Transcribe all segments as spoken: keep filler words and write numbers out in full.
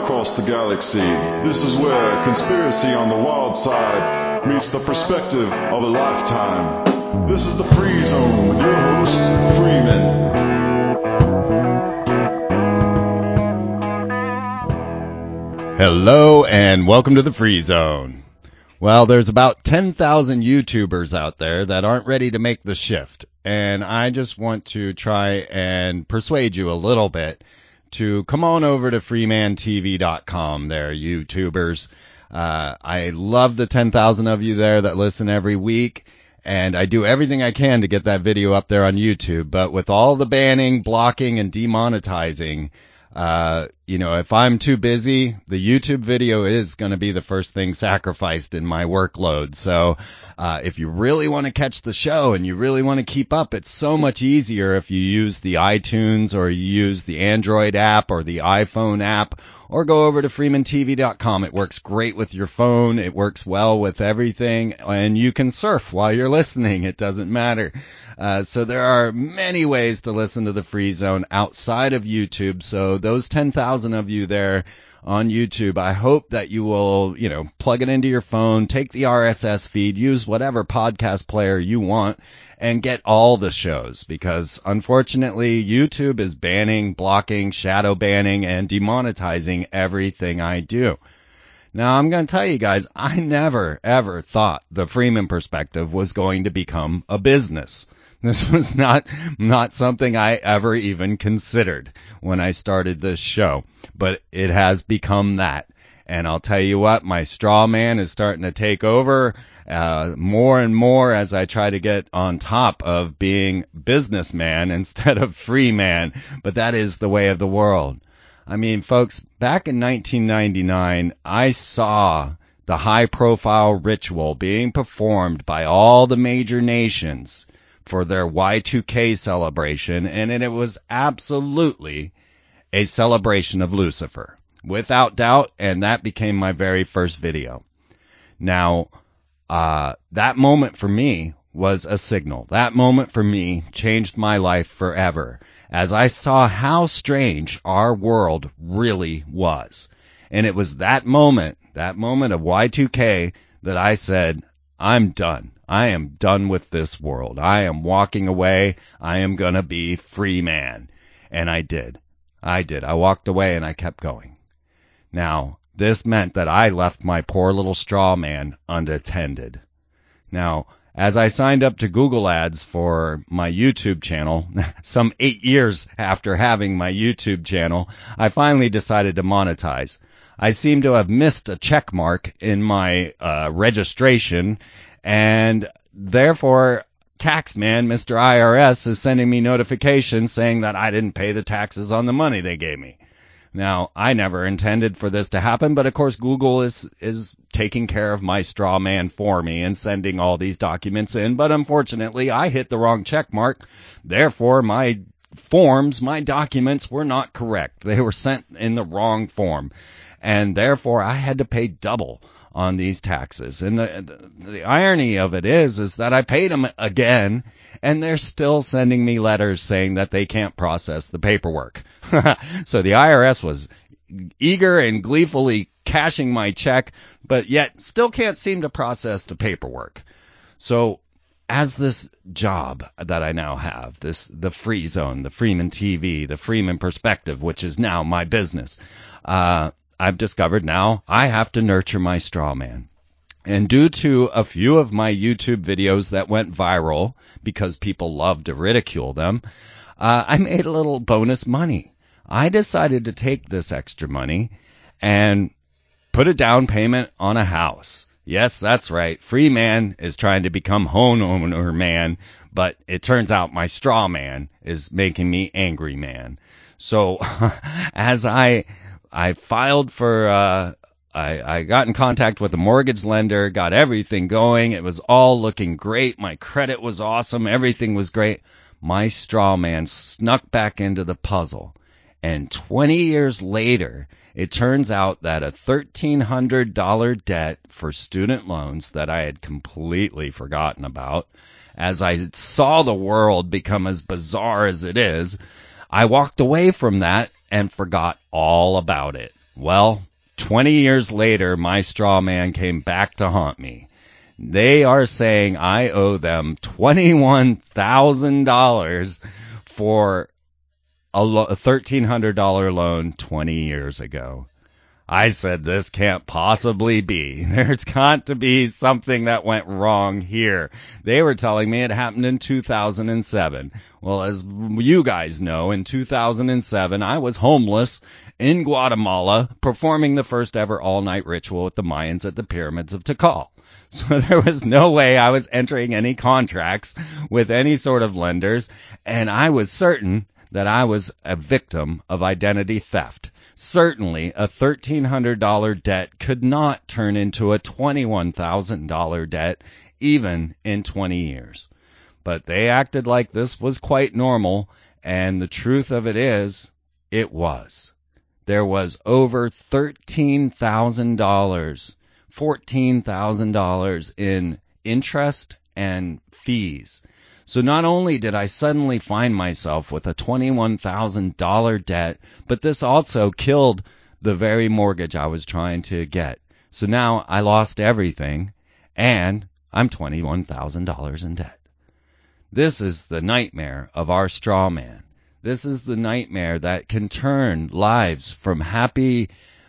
across the galaxy. This is where conspiracy on the wild side meets the perspective of a lifetime. This is the Free Zone with your host, Freeman. Hello and welcome to the Free Zone. Well, there's about ten thousand YouTubers out there that aren't ready to make the shift, and I just want to try and persuade you a little bit to come on over to freeman t v dot com there, YouTubers. Uh, I love the ten thousand of you there that listen every week, and I do everything I can to get that video up there on YouTube, but with all the banning, blocking, and demonetizing, Uh, you know, if I'm too busy, the YouTube video is going to be the first thing sacrificed in my workload. So, uh, if you really want to catch the show and you really want to keep up, it's so much easier if you use the iTunes or you use the Android app or the iPhone app, or go over to freeman t v dot com. It works great with your phone. It works well with everything, and you can surf while you're listening. It doesn't matter. Uh, so there are many ways to listen to the Free Zone outside of YouTube. So those ten thousand of you there on YouTube, I hope that you will, you know, plug it into your phone, take the R S S feed, use whatever podcast player you want, and get all the shows, because unfortunately YouTube is banning, blocking, shadow banning, and demonetizing everything I do. Now, I'm going to tell you guys, I never, ever thought the Freeman Perspective was going to become a business. This was not, not something I ever even considered when I started this show, but it has become that. And I'll tell you what, my straw man is starting to take over, uh, more and more as I try to get on top of being businessman instead of free man. But that is the way of the world. I mean, folks, back in nineteen ninety-nine, I saw the high-profile ritual being performed by all the major nations for their Y two K celebration, and it was absolutely a celebration of Lucifer, without doubt, and that became my very first video. Now, uh, that moment for me was a signal. That moment for me changed my life forever, as I saw how strange our world really was. And it was that moment, that moment of Y two K, that I said, I'm done. I am done with this world. I am walking away. I am going to be free man. And I did. I did. I walked away and I kept going. Now, this meant that I left my poor little straw man unattended. Now, as I signed up to Google Ads for my YouTube channel, some eight years after having my YouTube channel, I finally decided to monetize. I seem to have missed a check mark in my uh, registration, and therefore, Taxman, Mister I R S, is sending me notifications saying that I didn't pay the taxes on the money they gave me. Now, I never intended for this to happen, but of course Google is is taking care of my straw man for me and sending all these documents in, but unfortunately I hit the wrong check mark. Therefore, my forms, my documents were not correct. They were sent in the wrong form, and therefore I had to pay double on these taxes. And the, the, the irony of it is, is that I paid them again, and they're still sending me letters saying that they can't process the paperwork. So the I R S was eager and gleefully cashing my check, but yet still can't seem to process the paperwork. So as this job that I now have, this, the Free Zone, the Freeman T V, the Freeman Perspective, which is now my business, uh, I've discovered now I have to nurture my straw man. And due to a few of my YouTube videos that went viral because people love to ridicule them, uh, I made a little bonus money. I decided to take this extra money and put a down payment on a house. Yes, that's right. Free man is trying to become homeowner man, but it turns out my straw man is making me angry man. So as I I filed for, uh, I, I got in contact with a mortgage lender, got everything going. It was all looking great. My credit was awesome. Everything was great. My straw man snuck back into the puzzle. And twenty years later, it turns out that a thirteen hundred dollars debt for student loans that I had completely forgotten about, as I saw the world become as bizarre as it is, I walked away from that and forgot all about it. Well, twenty years later, my straw man came back to haunt me. They are saying I owe them twenty-one thousand dollars for a, lo- a thirteen hundred dollars loan twenty years ago. I said, this can't possibly be. There's got to be something that went wrong here. They were telling me it happened in two thousand seven. Well, as you guys know, in two thousand seven, I was homeless in Guatemala performing the first ever all-night ritual with the Mayans at the pyramids of Tikal. So there was no way I was entering any contracts with any sort of lenders, and I was certain that I was a victim of identity theft. Certainly, a thirteen hundred dollars debt could not turn into a twenty-one thousand dollars debt, even in twenty years. But they acted like this was quite normal, and the truth of it is, it was. There was over thirteen thousand dollars, fourteen thousand dollars in interest and fees. So not only did I suddenly find myself with a twenty-one thousand dollars debt, but this also killed the very mortgage I was trying to get. So now I lost everything, and I'm twenty-one thousand dollars in debt. This is the nightmare of our straw man. This is the nightmare that can turn lives from happy,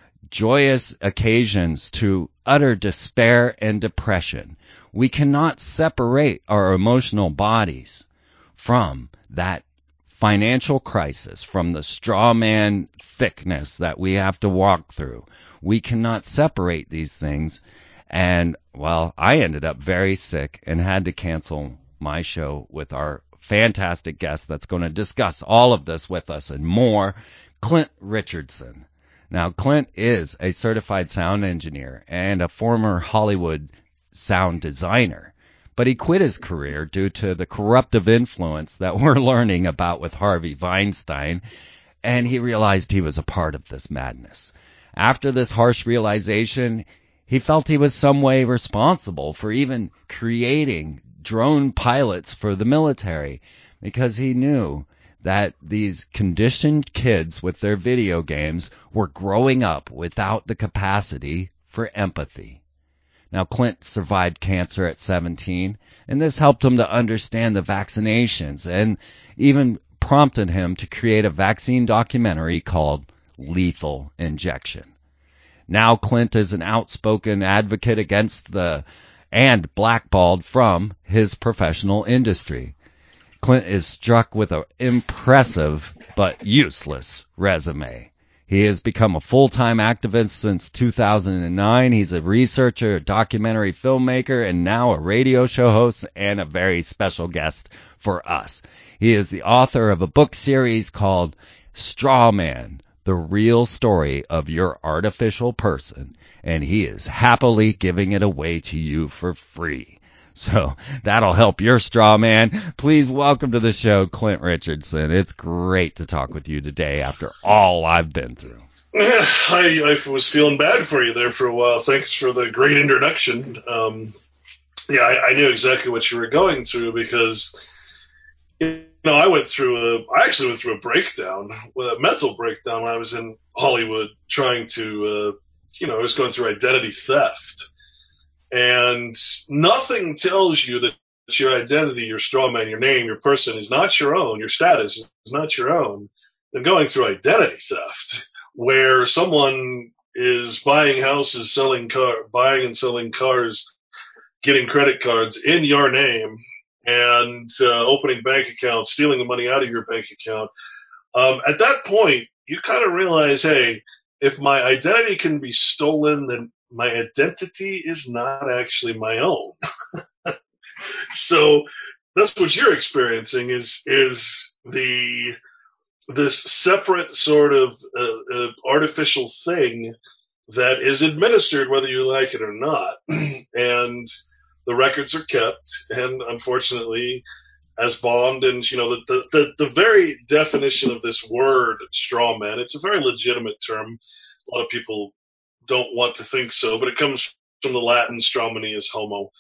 joyous occasions to utter despair and depression. We cannot separate our emotional bodies from that financial crisis, from the straw man thickness that we have to walk through. We cannot separate these things. And, well, I ended up very sick and had to cancel my show with our fantastic guest that's going to discuss all of this with us and more, Clint Richardson. Now, Clint is a certified sound engineer and a former Hollywood sound designer, but he quit his career due to the corruptive influence that we're learning about with Harvey Weinstein, and he realized he was a part of this madness. After this harsh realization, he felt he was some way responsible for even creating drone pilots for the military, because he knew that these conditioned kids with their video games were growing up without the capacity for empathy. Now, Clint survived cancer at seventeen, and this helped him to understand the vaccinations and even prompted him to create a vaccine documentary called Lethal Injection. Now, Clint is an outspoken advocate against the and blackballed from his professional industry. Clint is struck with an impressive but useless resume. He has become a full-time activist since two thousand nine. He's a researcher, a documentary filmmaker, and now a radio show host and a very special guest for us. He is the author of a book series called Straw Man, The Real Story of Your Artificial Person, and he is happily giving it away to you for free. So that'll help your straw man. Please welcome to the show, Clint Richardson. It's great to talk with you today after all I've been through. Yeah, I, I was feeling bad for you there for a while. Thanks for the great introduction. Um, yeah, I, I knew exactly what you were going through because, you know, I went through a, I actually went through a breakdown, a mental breakdown when I was in Hollywood trying to, uh, you know, I was going through identity theft. And nothing tells you that your identity, your straw man, your name, your person is not your own, your status is not your own, than going through identity theft, where someone is buying houses, selling car, buying and selling cars, getting credit cards in your name, and uh, opening bank accounts, stealing the money out of your bank account. Um, at that point, you kind of realize, hey, if my identity can be stolen, then my identity is not actually my own. So that's what you're experiencing is is the this separate sort of uh, uh, artificial thing that is administered whether you like it or not. And the records are kept, and unfortunately, as Bond and, you know, the, the, the very definition of this word, straw man, it's a very legitimate term. A lot of people don't want to think so, but it comes from the Latin strawmani is homo,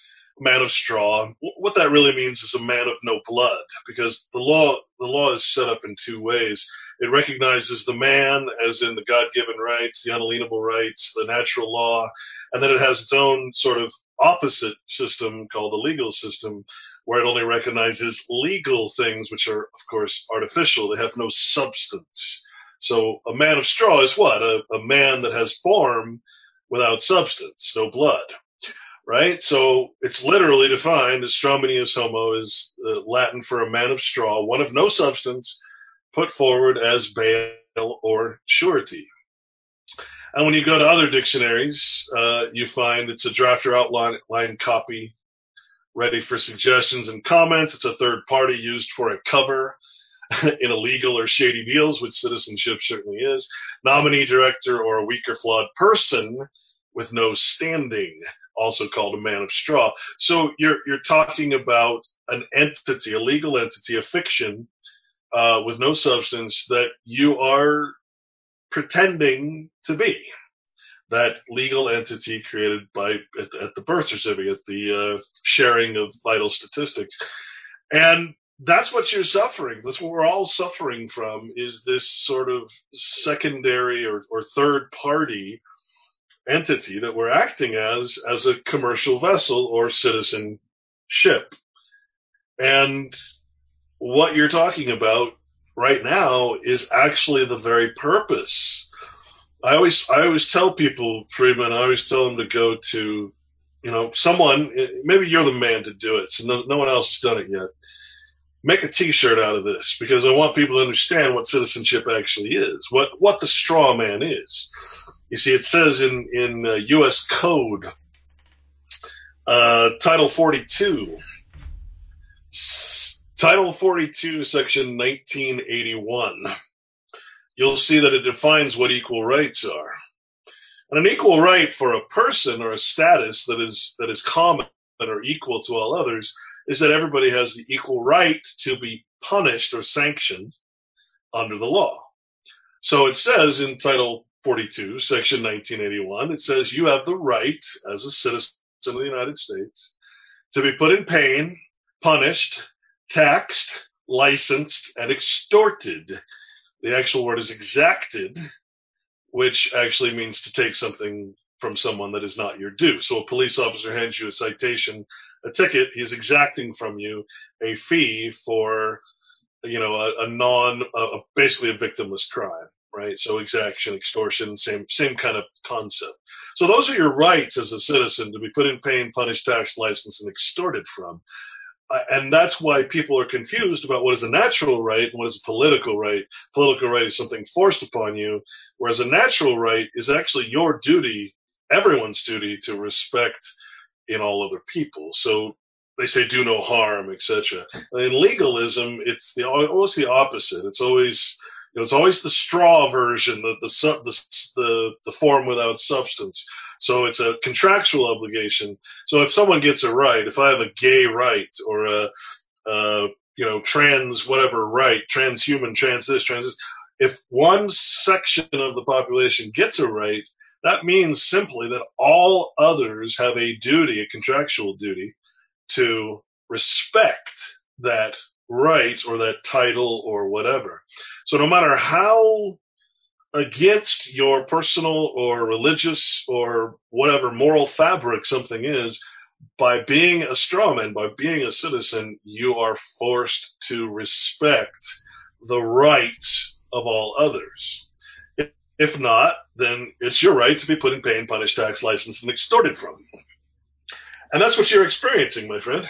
man of straw. What that really means is a man of no blood, because the law the law is set up in two ways. It recognizes the man as in the God-given rights, the unalienable rights, the natural law, and then it has its own sort of opposite system called the legal system, where it only recognizes legal things, which are, of course, artificial. They have no substance. So a man of straw is what? A, a man that has form without substance, no blood. Right? So it's literally defined as straminius homo is uh, Latin for a man of straw, one of no substance, put forward as bail or surety. And when you go to other dictionaries, uh, you find it's a draft or outline line copy ready for suggestions and comments. It's a third party used for a cover in illegal or shady deals, which citizenship certainly is. Nominee, director, or a weak or flawed person with no standing, also called a man of straw. So you're you're talking about an entity, a legal entity, a fiction uh, with no substance that you are pretending to be. That legal entity created by at, at the birth certificate, the uh, sharing of vital statistics, and that's what you're suffering. That's what we're all suffering from, is this sort of secondary or, or third party entity that we're acting as as a commercial vessel or citizen ship. And what you're talking about right now is actually the very purpose. I always I always tell people, Freeman, I always tell them to go to, you know, someone, maybe you're the man to do it, so no, no one else has done it yet. Make a t-shirt out of this, because I want people to understand what citizenship actually is, what what the straw man is. You see, it says in, in uh, U S Code, uh, Title forty-two, S- Title forty-two, Section nineteen eighty-one, you'll see that it defines what equal rights are. And an equal right for a person or a status that is that is common or equal to all others is that everybody has the equal right to be punished or sanctioned under the law. So it says in Title forty-two, Section nineteen eighty-one, it says you have the right as a citizen of the United States to be put in pain, punished, taxed, licensed, and extorted. The actual word is exacted, which actually means to take something from someone that is not your due. So a police officer hands you a citation, a ticket, he's exacting from you a fee for, you know, a, a non, a, basically a victimless crime, right? So exaction, extortion, same, same kind of concept. So those are your rights as a citizen, to be put in pain, punished, taxed, licensed, and extorted from. And that's why people are confused about what is a natural right and what is a political right. Political right is something forced upon you, whereas a natural right is actually your duty, everyone's duty, to respect in all other people. So they say do no harm, et cetera. In legalism, it's the always the opposite. It's always you know, it's always the straw version, the the the the, the form without substance. So it's a contractual obligation. So if someone gets a right, if I have a gay right or a, a you know trans whatever right, transhuman, trans this, trans this, if one section of the population gets a right, that means simply that all others have a duty, a contractual duty, to respect that right or that title or whatever. So no matter how against your personal or religious or whatever moral fabric something is, by being a strawman, by being a citizen, you are forced to respect the rights of all others. If not, then it's your right to be put in pain, punished, taxed, licensed, and extorted from. And that's what you're experiencing, my friend.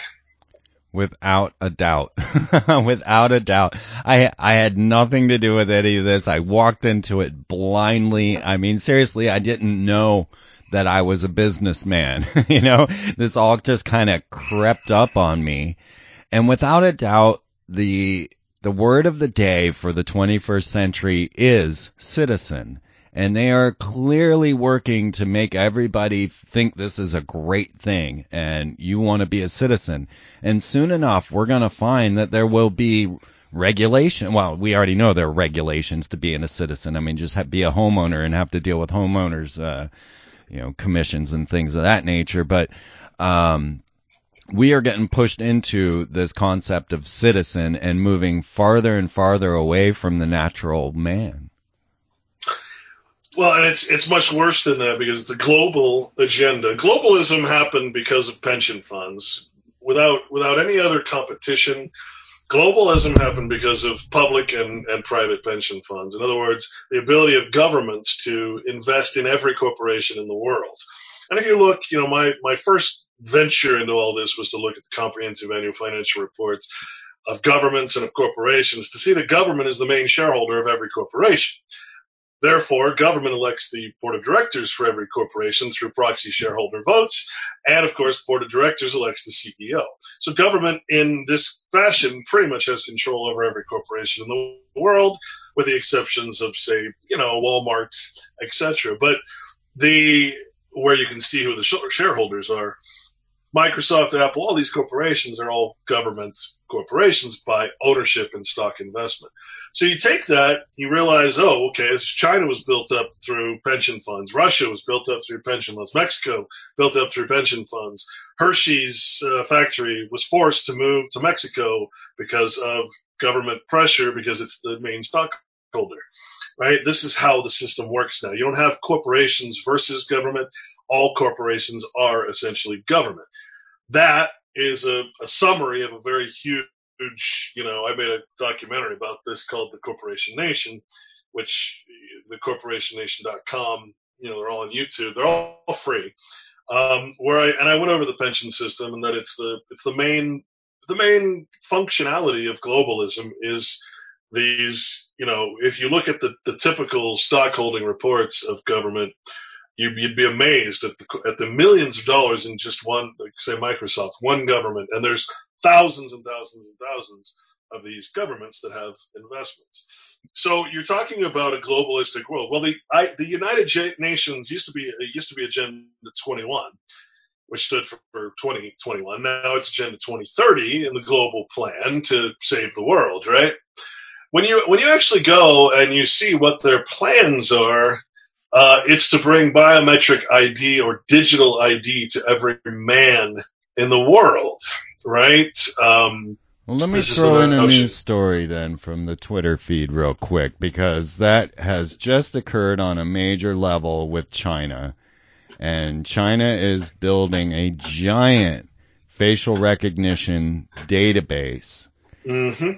Without a doubt. Without a doubt. I I had nothing to do with any of this. I walked into it blindly. I mean, seriously, I didn't know that I was a businessman. You know, this all just kind of crept up on me. And without a doubt, the the word of the day for the twenty-first century is citizen. And they are clearly working to make everybody think this is a great thing and you want to be a citizen. And soon enough, we're going to find that there will be regulation. Well, we already know there are regulations to being a citizen. I mean, just have, be a homeowner and have to deal with homeowners, uh, you know, commissions and things of that nature. But, um, we are getting pushed into this concept of citizen and moving farther and farther away from the natural man. Well, and it's it's much worse than that because it's a global agenda. Globalism happened because of pension funds. Without without any other competition, globalism happened because of public and, and private pension funds. In other words, the ability of governments to invest in every corporation in the world. And if you look, you know, my, my first venture into all this was to look at the comprehensive annual financial reports of governments and of corporations to see that government is the main shareholder of every corporation. Therefore, government elects the board of directors for every corporation through proxy shareholder votes. And of course, the board of directors elects the C E O. So government in this fashion pretty much has control over every corporation in the world, with the exceptions of, say, you know, Walmart, et cetera. But the, where you can see who the shareholders are, Microsoft, Apple, all these corporations are all government corporations by ownership and stock investment. So you take that, you realize, oh, okay, China was built up through pension funds. Russia was built up through pension funds. Mexico built up through pension funds. Hershey's uh, factory was forced to move to Mexico because of government pressure because it's the main stockholder. Right? This is how the system works now. You don't have corporations versus government. All corporations are essentially government. That is a, a summary of a very huge, you know, I made a documentary about this called The Corporation Nation, which the corporation nation dot com, you know, they're all on YouTube. They're all free. Um, where I, and I went over the pension system and that it's the, it's the main, the main functionality of globalism is these, you know, if you look at the, the typical stockholding reports of government, you, you'd be amazed at the, at the millions of dollars in just one, like say Microsoft, one government, and there's thousands and thousands and thousands of these governments that have investments. So you're talking about a globalistic world. Well, the I, the United Nations used to be it used to be Agenda twenty-one, which stood for, for twenty twenty-one. Now it's Agenda twenty thirty in the global plan to save the world, right? When you when you actually go and you see what their plans are, uh, it's to bring biometric I D or digital I D to every man in the world, right? Um, well, let me throw in a news story then from the Twitter feed real quick, because that has just occurred on a major level with China. And China is building a giant facial recognition database mm-hmm.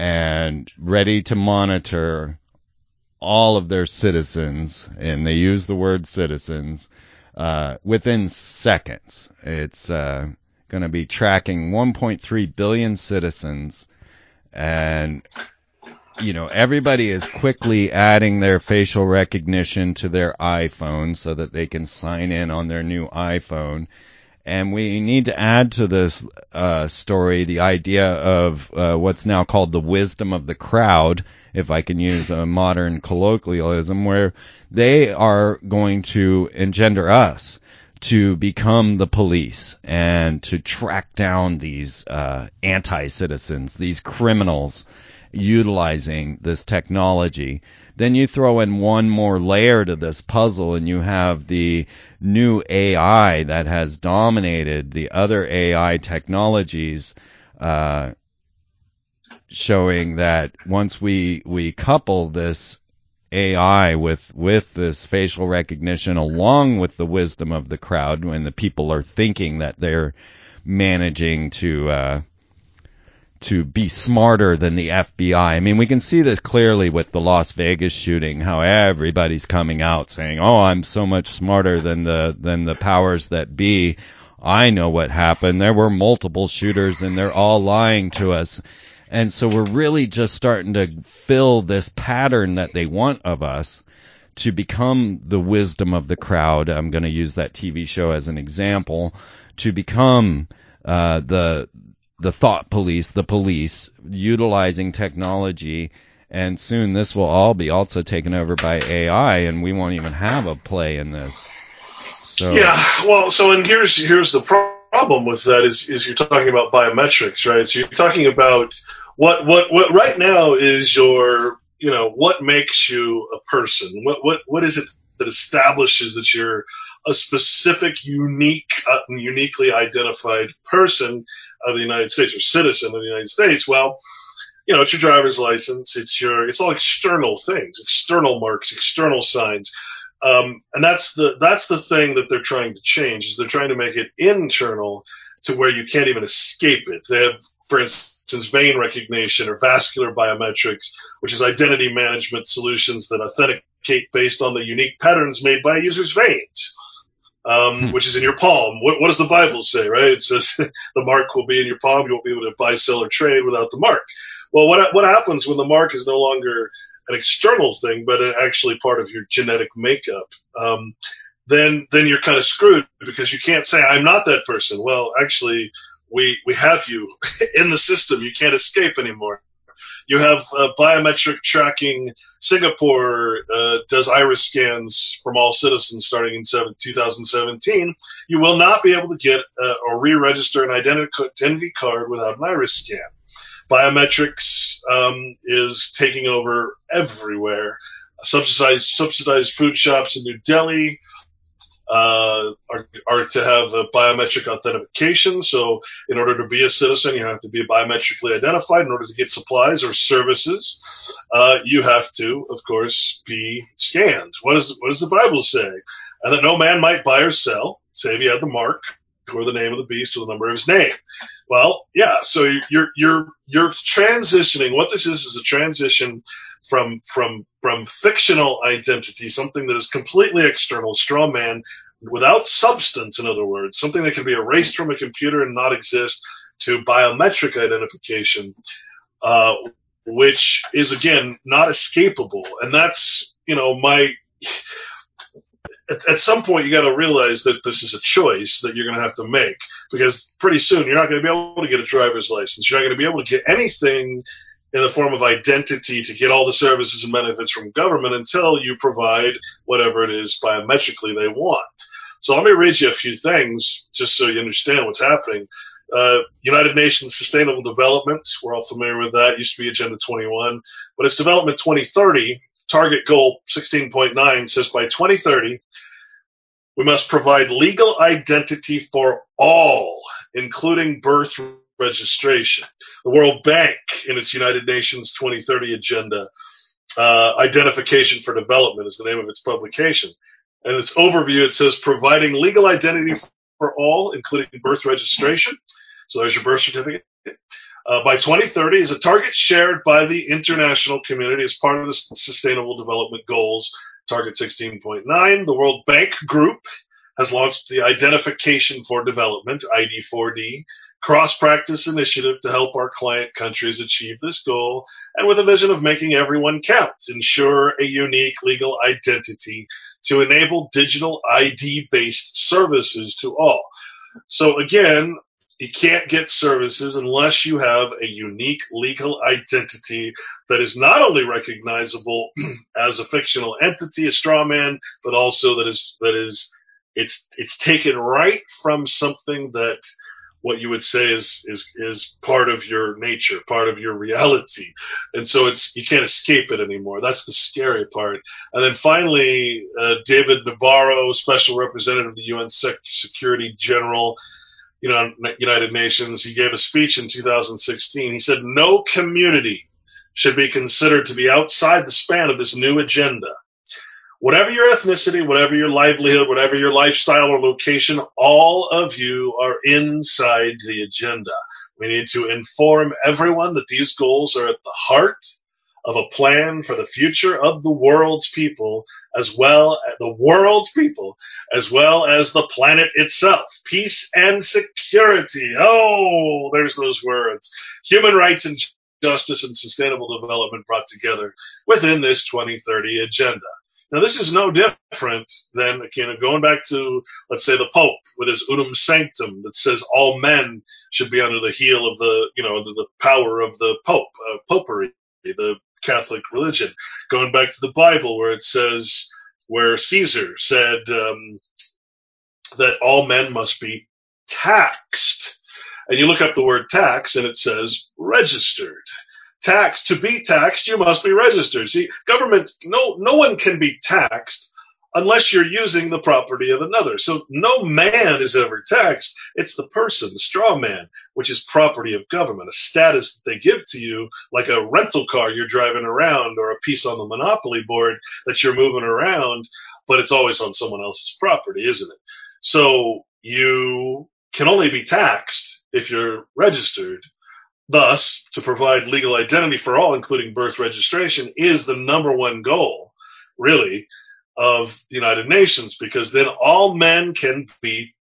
and ready to monitor all of their citizens, and they use the word citizens, uh, within seconds. It's uh, going to be tracking one point three billion citizens, and you know, everybody is quickly adding their facial recognition to their iPhone so that they can sign in on their new iPhone. And we need to add to this uh, story the idea of uh, what's now called the wisdom of the crowd, if I can use a modern colloquialism, where they are going to engender us to become the police and to track down these uh, anti-citizens, these criminals utilizing this technology. Then you throw in one more layer to this puzzle and you have the new A I that has dominated the other A I technologies, uh, showing that once we, we couple this A I with, with this facial recognition along with the wisdom of the crowd, when the people are thinking that they're managing to, uh, to be smarter than the F B I. I mean, we can see this clearly with the Las Vegas shooting, how everybody's coming out saying, oh, I'm so much smarter than the, than the powers that be. I know what happened. There were multiple shooters and they're all lying to us. And so we're really just starting to fill this pattern that they want of us to become the wisdom of the crowd. I'm going to use that T V show as an example, to become, uh, the, the thought police, the police, utilizing technology, and soon this will all be also taken over by A I, and we won't even have a play in this. So yeah, well, so and here's here's the problem with that is is you're talking about biometrics, right? So you're talking about what what what right now is your, you know, what makes you a person? What what what is it that establishes that you're a specific, unique, uh, uniquely identified person of the United States or citizen of the United States. Well, you know, it's your driver's license. It's your, it's all external things, external marks, external signs. Um, and that's the, that's the thing that they're trying to change is they're trying to make it internal to where you can't even escape it. They have, for instance, vein recognition or vascular biometrics, which is identity management solutions that authenticate based on the unique patterns made by a user's veins. Um, hmm. Which is in your palm. What, what does the Bible say, right? It says the mark will be in your palm. You won't be able to buy, sell, or trade without the mark. Well, what what happens when the mark is no longer an external thing, but actually part of your genetic makeup? Um, then then you're kind of screwed because you can't say I'm not that person. Well, actually, we we have you in the system. You can't escape anymore. You have uh, biometric tracking. Singapore uh, does iris scans from all citizens starting in seven, two thousand seventeen. You will not be able to get uh, or re-register an identity, identity card without an iris scan. Biometrics um, is taking over everywhere. Subsidized subsidized food shops in New Delhi uh, are, are to have a biometric authentication. So in order to be a citizen, you have to be biometrically identified. In order to get supplies or services, uh, you have to, of course, be scanned. What does, what does the Bible say? And that no man might buy or sell, save he had the mark or the name of the beast or the number of his name. Well, yeah, so you're, you're, you're transitioning. What this is is a transition from, from, from fictional identity, something that is completely external, straw man, without substance, in other words, something that can be erased from a computer and not exist, to biometric identification, uh, which is, again, not escapable. And that's, you know, my, At, at some point, you got to realize that this is a choice that you're going to have to make, because pretty soon you're not going to be able to get a driver's license. You're not going to be able to get anything in the form of identity to get all the services and benefits from government until you provide whatever it is biometrically they want. So let me read you a few things just so you understand what's happening. Uh, United Nations Sustainable Development, we're all familiar with that. It used to be Agenda twenty-one, but it's Development twenty thirty. Target goal sixteen point nine says by twenty thirty, we must provide legal identity for all, including birth registration. The World Bank, in its United Nations twenty thirty agenda, uh, Identification for Development is the name of its publication. And its overview, it says providing legal identity for all, including birth registration. So there's your birth certificate. Uh, by twenty thirty is a target shared by the international community as part of the Sustainable Development Goals, Target sixteen point nine. The World Bank Group has launched the Identification for Development, I D four D, cross-practice initiative to help our client countries achieve this goal, and with a vision of making everyone count, ensure a unique legal identity to enable digital I D-based services to all. So again, you can't get services unless you have a unique legal identity that is not only recognizable as a fictional entity, a straw man, but also that is that is it's it's taken right from something that what you would say is is is part of your nature, part of your reality, and so it's you can't escape it anymore. That's the scary part. And then finally, uh, David Nabarro, Special Representative of the U N Sec- Security General. You know, United Nations, he gave a speech in two thousand sixteen. He said, no community should be considered to be outside the span of this new agenda. Whatever your ethnicity, whatever your livelihood, whatever your lifestyle or location, all of you are inside the agenda. We need to inform everyone that these goals are at the heart of a plan for the future of the world's people, as well as the world's people, as well as the planet itself. Peace and security. Oh, there's those words. Human rights and justice and sustainable development brought together within this twenty thirty agenda. Now, this is no different than, again, going back to, let's say, the Pope with his Unum Sanctum that says all men should be under the heel of the, you know, under the power of the Pope, uh, Popery, the Catholic religion. Going back to the Bible where it says, where Caesar said um, that all men must be taxed. And you look up the word tax and it says registered. Tax, to be taxed, you must be registered. See, government, no, no one can be taxed unless you're using the property of another. So no man is ever taxed. It's the person, the straw man, which is property of government, a status that they give to you, like a rental car you're driving around or a piece on the monopoly board that you're moving around, but it's always on someone else's property, isn't it? So you can only be taxed if you're registered. Thus, to provide legal identity for all, including birth registration, is the number one goal, really, of the United Nations, because then all men can be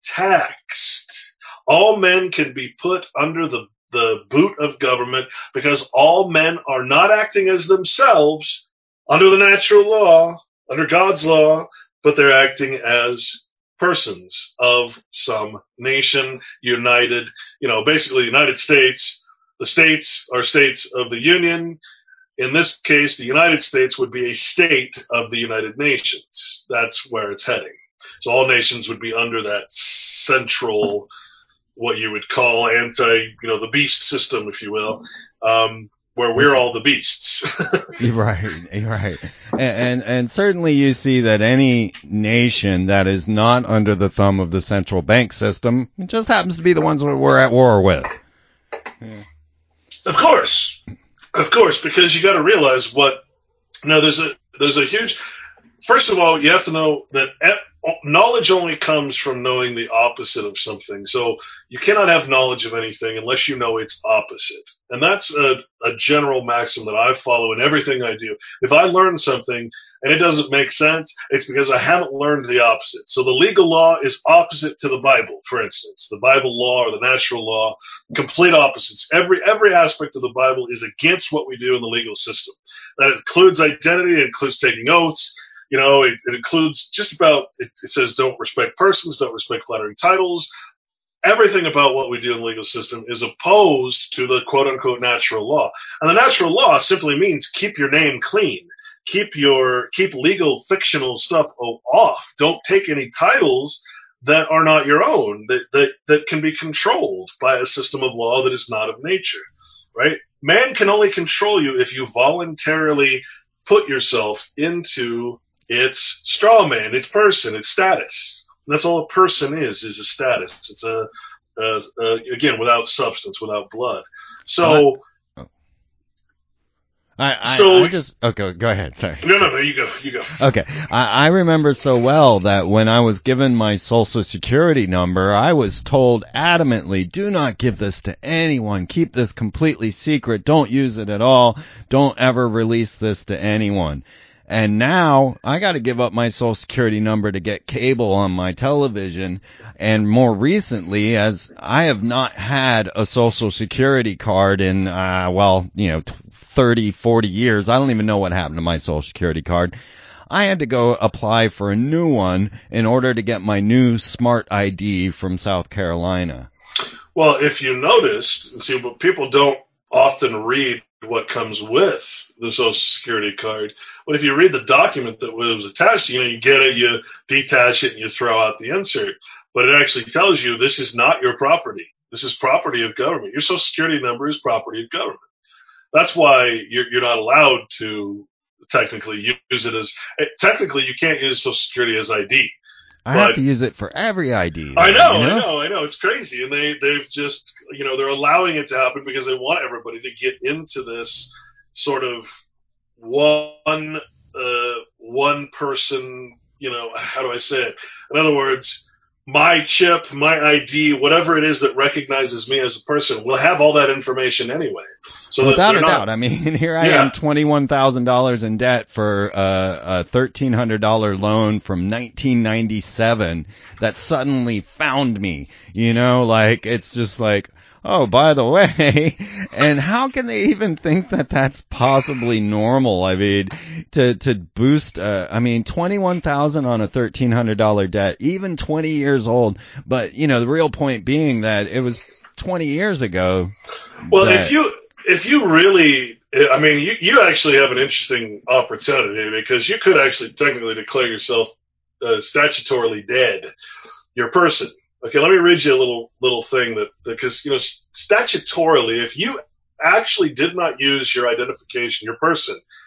taxed. All men can be put under the, the boot of government, because all men are not acting as themselves under the natural law, under God's law, but they're acting as persons of some nation, united, you know, basically United States. The states are states of the Union. In this case, the United States would be a state of the United Nations. That's where it's heading. So all nations would be under that central, what you would call anti, you know, the beast system, if you will, um, where we're all the beasts. You're right, you're right. And, and and certainly you see that any nation that is not under the thumb of the central bank system, it just happens to be the ones that we're at war with. Yeah. Of course. Of course, because you got to realize what, you know, there's a, there's a huge, first of all, you have to know that knowledge only comes from knowing the opposite of something. So you cannot have knowledge of anything unless you know its opposite. And that's a, a general maxim that I follow in everything I do. If I learn something and it doesn't make sense, it's because I haven't learned the opposite. So the legal law is opposite to the Bible, for instance. The Bible law or the natural law, complete opposites. Every every aspect of the Bible is against what we do in the legal system. That includes identity, it includes taking oaths. You know, it, it includes just about, it, it says don't respect persons, don't respect flattering titles. Everything about what we do in the legal system is opposed to the quote-unquote natural law. And the natural law simply means keep your name clean. Keep your keep legal fictional stuff off. Don't take any titles that are not your own, that, that, that can be controlled by a system of law that is not of nature, right? Man can only control you if you voluntarily put yourself into its straw man, its person, its status. That's all a person is, is a status. It's a, a, a again, without substance, without blood. So, oh. I, I, so I just, okay, go ahead. Sorry. No, no, no, you go, you go. Okay. I, I remember so well that when I was given my social security number, I was told adamantly, do not give this to anyone. Keep this completely secret. Don't use it at all. Don't ever release this to anyone. And now I got to give up my social security number to get cable on my television. And more recently, as I have not had a social security card in, uh, well, you know, thirty, forty years. I don't even know what happened to my social security card. I had to go apply for a new one in order to get my new smart I D from South Carolina. Well, if you noticed, see, but people don't often read what comes with the social security card. But if you read the document that was attached, you know, you get it, you detach it, and you throw out the insert. But it actually tells you this is not your property. This is property of government. Your social security number is property of government. That's why you're, you're not allowed to technically use it as, technically you can't use social security as I D. I but, have to use it for every I D. Though, I know, you know, I know, I know. It's crazy. And they, they've just, you know, they're allowing it to happen because they want everybody to get into this sort of one, uh, one person, you know, how do I say it? In other words, my chip, my I D, whatever it is that recognizes me as a person, will have all that information anyway. So without that a not, doubt. I mean, here I yeah. am, twenty-one thousand dollars in debt for uh, a thirteen hundred dollars loan from nineteen ninety-seven that suddenly found me. You know, like, it's just like, oh, by the way, and how can they even think that that's possibly normal? I mean, to to boost, uh, I mean, twenty-one thousand on a thirteen hundred dollars debt, even twenty years old. But, you know, the real point being that it was twenty years ago. Well, that, if you if you really, I mean, you, you actually have an interesting opportunity because you could actually technically declare yourself uh, statutorily dead, your person. Okay, let me read you a little little thing that, because, you know, statutorily, if you actually did not use your identification, your person,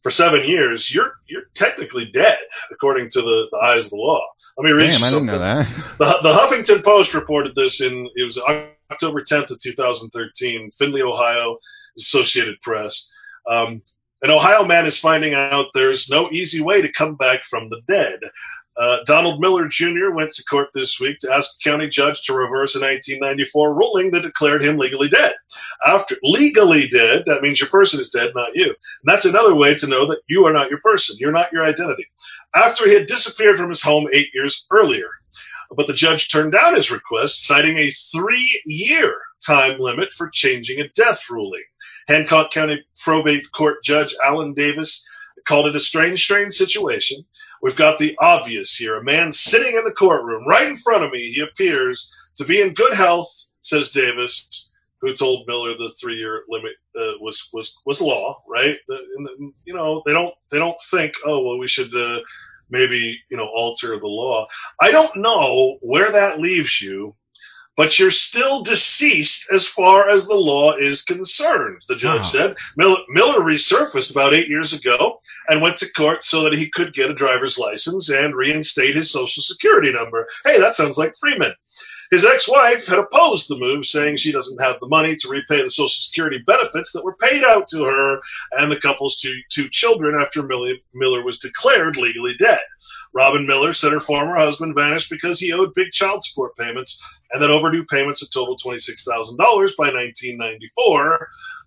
for seven years, you're you're technically dead according to the, the eyes of the law. Let me read Damn, you I didn't something. know that. The, the Huffington Post reported this in, it was October tenth of two thousand thirteen, Findlay, Ohio, Associated Press. Um, an Ohio man is finding out there's no easy way to come back from the dead. Uh, Donald Miller Junior went to court this week to ask the county judge to reverse a nineteen ninety-four ruling that declared him legally dead. After legally dead, that means your person is dead, not you. And that's another way to know that you are not your person. You're not your identity. After he had disappeared from his home eight years earlier. But the judge turned down his request, citing a three-year time limit for changing a death ruling. Hancock County Probate Court Judge Alan Davis called it a strange, strange situation. We've got the obvious here. A man sitting in the courtroom right in front of me. He appears to be in good health, says Davis, who told Miller the three-year limit uh, was was was law, right? The, the, you know, they don't they don't think, oh well, we should uh, maybe you know alter the law. I don't know where that leaves you, but you're still deceased as far as the law is concerned, the judge Wow. said. Miller, Miller resurfaced about eight years ago and went to court so that he could get a driver's license and reinstate his Social Security number. Hey, that sounds like Freeman. His ex-wife had opposed the move, saying she doesn't have the money to repay the Social Security benefits that were paid out to her and the couple's two, two children after Miller was declared legally dead. Robin Miller said her former husband vanished because he owed big child support payments and that overdue payments had totaled twenty-six thousand dollars by nineteen ninety-four,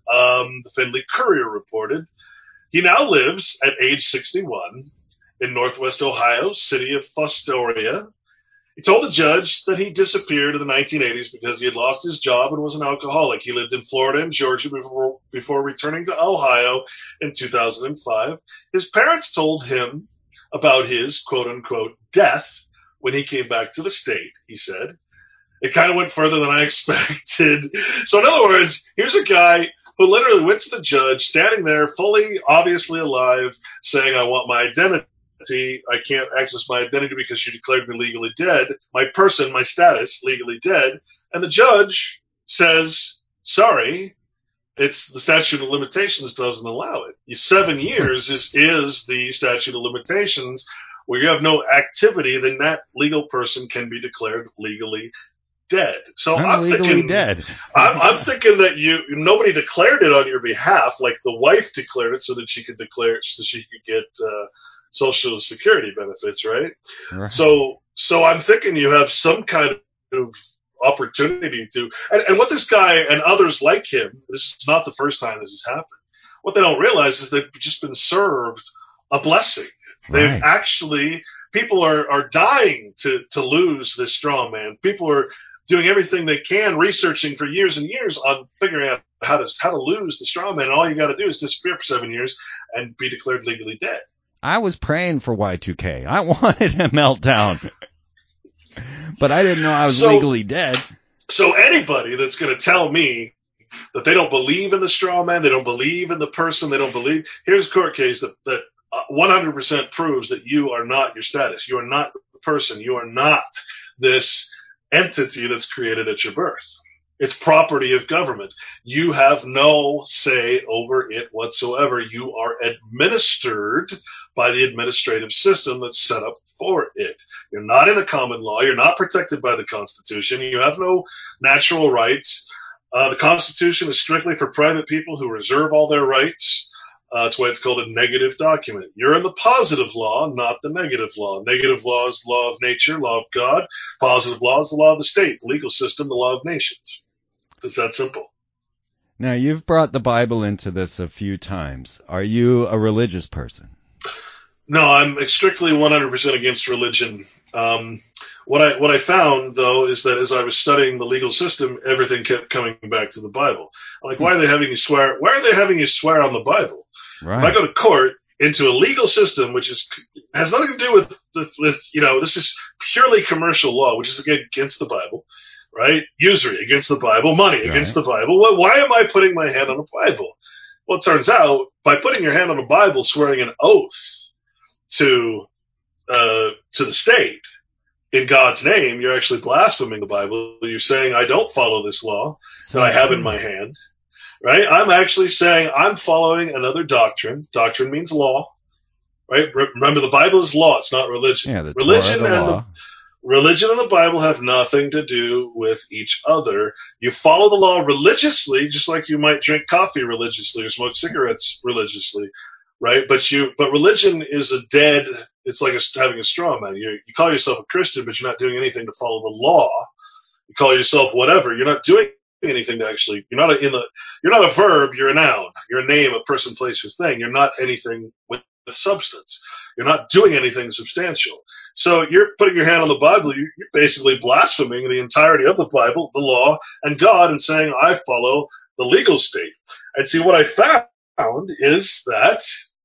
um, the Findlay Courier reported. He now lives at age sixty-one in northwest Ohio, city of Fostoria. He told the judge that he disappeared in the nineteen eighties because he had lost his job and was an alcoholic. He lived in Florida and Georgia before, before returning to Ohio in two thousand five. His parents told him about his quote-unquote death when he came back to the state, he said. It kind of went further than I expected. So in other words, here's a guy who literally went to the judge, standing there fully, obviously alive, saying, I want my identity. I can't access my identity because you declared me legally dead. My person, my status, legally dead. And the judge says, sorry, it's the statute of limitations doesn't allow it. Seven years is, is the statute of limitations. Where you have no activity, then that legal person can be declared legally dead. So I'm, I'm legally thinking, dead. I'm, I'm thinking that you nobody declared it on your behalf, like the wife declared it so that she could declare it so she could get uh, Social Security benefits, right? Right. So, so I'm thinking you have some kind of opportunity to, and, and what this guy and others like him, this is not the first time this has happened. What they don't realize is they've just been served a blessing. They've Right. actually, people are, are dying to, to lose this straw man. People are doing everything they can, researching for years and years on figuring out how to, how to lose the straw man. And all you got to do is disappear for seven years and be declared legally dead. I was praying for Y two K. I wanted a meltdown. But I didn't know I was So- legally dead. So anybody that's going to tell me that they don't believe in the straw man, they don't believe in the person, they don't believe, here's a court case that, that one hundred percent proves that you are not your status. You are not the person. You are not this entity that's created at your birth. It's property of government. You have no say over it whatsoever. You are administered by the administrative system that's set up for it. You're not in the common law. You're not protected by the Constitution. You have no natural rights. Uh, the Constitution is strictly for private people who reserve all their rights. Uh, that's why it's called a negative document. You're in the positive law, not the negative law. Negative law is the law of nature, law of God. Positive law is the law of the state, the legal system, the law of nations. It's that simple. Now, you've brought the Bible into this a few times. Are you a religious person? No, I'm strictly one hundred percent against religion. Um, what I what I found, though, is that as I was studying the legal system, everything kept coming back to the Bible. I'm like, why are they having you swear? Why are they having you swear on the Bible? Right. If I go to court into a legal system, which is has nothing to do with, with, with you know, this is purely commercial law, which is again against the Bible, right? Usury against the Bible, money against Right. the Bible. Well, why am I putting my hand on a Bible? Well, it turns out by putting your hand on a Bible, swearing an oath to uh, to the state in God's name, you're actually blaspheming the Bible. You're saying, I don't follow this law So that I have in true. my hand. right? I'm actually saying I'm following another doctrine. Doctrine means law, right? Re- remember, the Bible is law. It's not religion. Yeah, the religion Torah, the and law. the Religion and the Bible have nothing to do with each other. You follow the law religiously, just like you might drink coffee religiously or smoke cigarettes religiously, right? But you, but religion is a dead. It's like a, having a straw man. You you call yourself a Christian, but you're not doing anything to follow the law. You call yourself whatever. You're not doing anything to actually. You're not a, in the. You're not a verb. You're a noun. You're a name, a person, place, or thing. You're not anything with substance. You're not doing anything substantial. So you're putting your hand on the Bible. You're basically blaspheming the entirety of the Bible, the law, and God, and saying, I follow the legal state. And see, what I found is that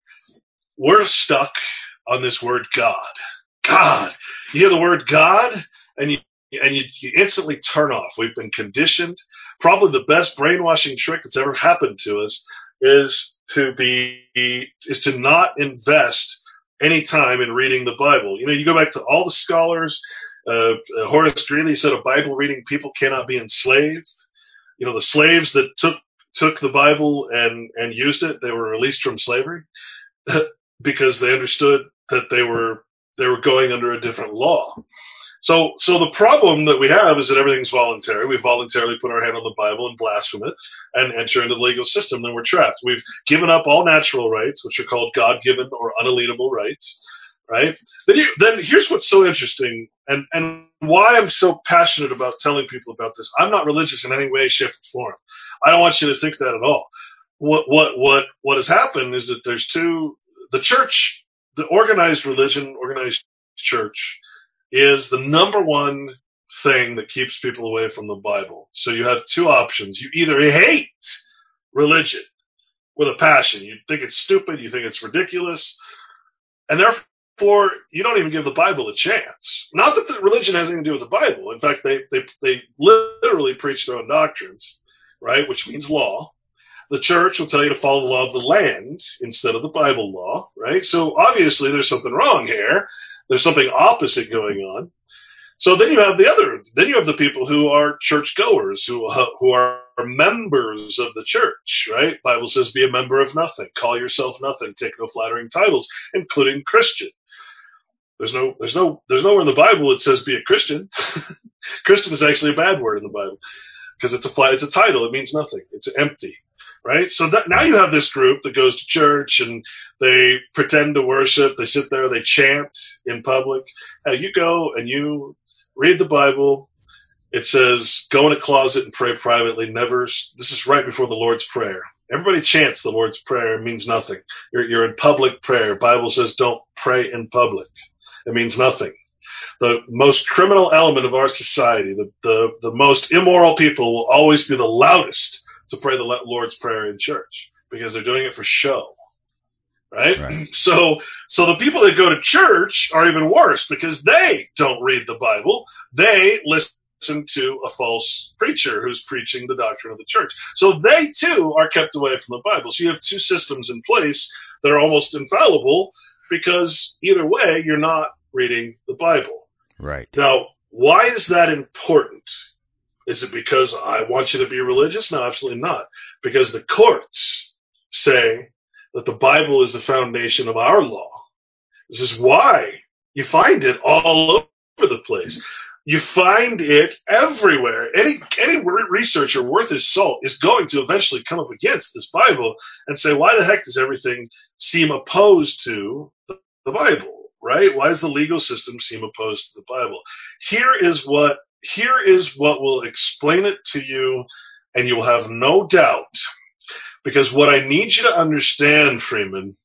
we're stuck on this word God. God. You hear the word God, and you and you, you instantly turn off. We've been conditioned. Probably the best brainwashing trick that's ever happened to us is to be is to not invest any time in reading the Bible. You know, you go back to all the scholars. Uh, Horace Greeley said a Bible reading people cannot be enslaved. You know, the slaves that took took the Bible and and used it, they were released from slavery because they understood that they were they were going under a different law. So, so the problem that we have is that everything's voluntary. We voluntarily put our hand on the Bible and blaspheme it and enter into the legal system. Then we're trapped. We've given up all natural rights, which are called God-given or unalienable rights, right? Then, you, then here's what's so interesting, and, and why I'm so passionate about telling people about this. I'm not religious in any way, shape, or form. I don't want you to think that at all. What, what, what, what has happened is that there's two, the church, the organized religion, organized church, is the number one thing that keeps people away from the Bible. So you have two options. You either hate religion with a passion. You think it's stupid. You think it's ridiculous. And therefore, you don't even give the Bible a chance. Not that the religion has anything to do with the Bible. In fact, they, they, they literally preach their own doctrines, right? Which means law. The church will tell you to follow the law of the land instead of the Bible law, right? So obviously there's something wrong here. There's something opposite going on. So then you have the other, then you have the people who are churchgoers, who who are members of the church, right? Bible says, be a member of nothing, call yourself nothing, take no flattering titles, including Christian. There's no, there's no, there's nowhere in the Bible it says be a Christian. Christian is actually a bad word in the Bible because it's a it's a title. It means nothing. It's empty. Right? So that, now you have this group that goes to church and they pretend to worship. They sit there, they chant in public. Uh, you go and you read the Bible. It says, go in a closet and pray privately. Never. This is right before the Lord's Prayer. Everybody chants the Lord's Prayer. It means nothing. You're, you're in public prayer. Bible says don't pray in public. It means nothing. The most criminal element of our society, the, the, the most immoral people will always be the loudest to pray the Lord's Prayer in church because they're doing it for show, right? Right. So, so the people that go to church are even worse because they don't read the Bible. They listen to a false preacher who's preaching the doctrine of the church. So they too are kept away from the Bible. So you have two systems in place that are almost infallible because either way, you're not reading the Bible. Right. Now, why is that important? Is it because I want you to be religious? No, absolutely not. Because the courts say that the Bible is the foundation of our law. This is why you find it all over the place. You find it everywhere. Any any researcher worth his salt is going to eventually come up against this Bible and say, why the heck does everything seem opposed to the Bible, right? Why does the legal system seem opposed to the Bible? Here is what Here is what will explain it to you, and you will have no doubt. Because what I need you to understand, Freeman,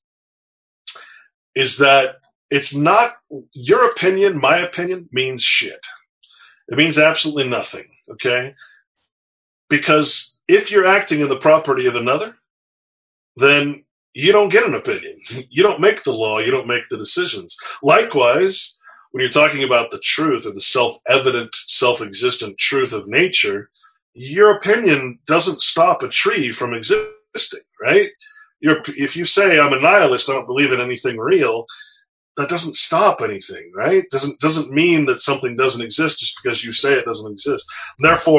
is that it's not your opinion, my opinion means shit. It means absolutely nothing, okay? Because if you're acting in the property of another, then you don't get an opinion. You don't make the law, you don't make the decisions. Likewise, when you're talking about the truth or the self-evident, self-existent truth of nature, your opinion doesn't stop a tree from existing, right? You're, if you say, I'm a nihilist, I don't believe in anything real, that doesn't stop anything, right? Doesn't doesn't mean that something doesn't exist just because you say it doesn't exist. Therefore,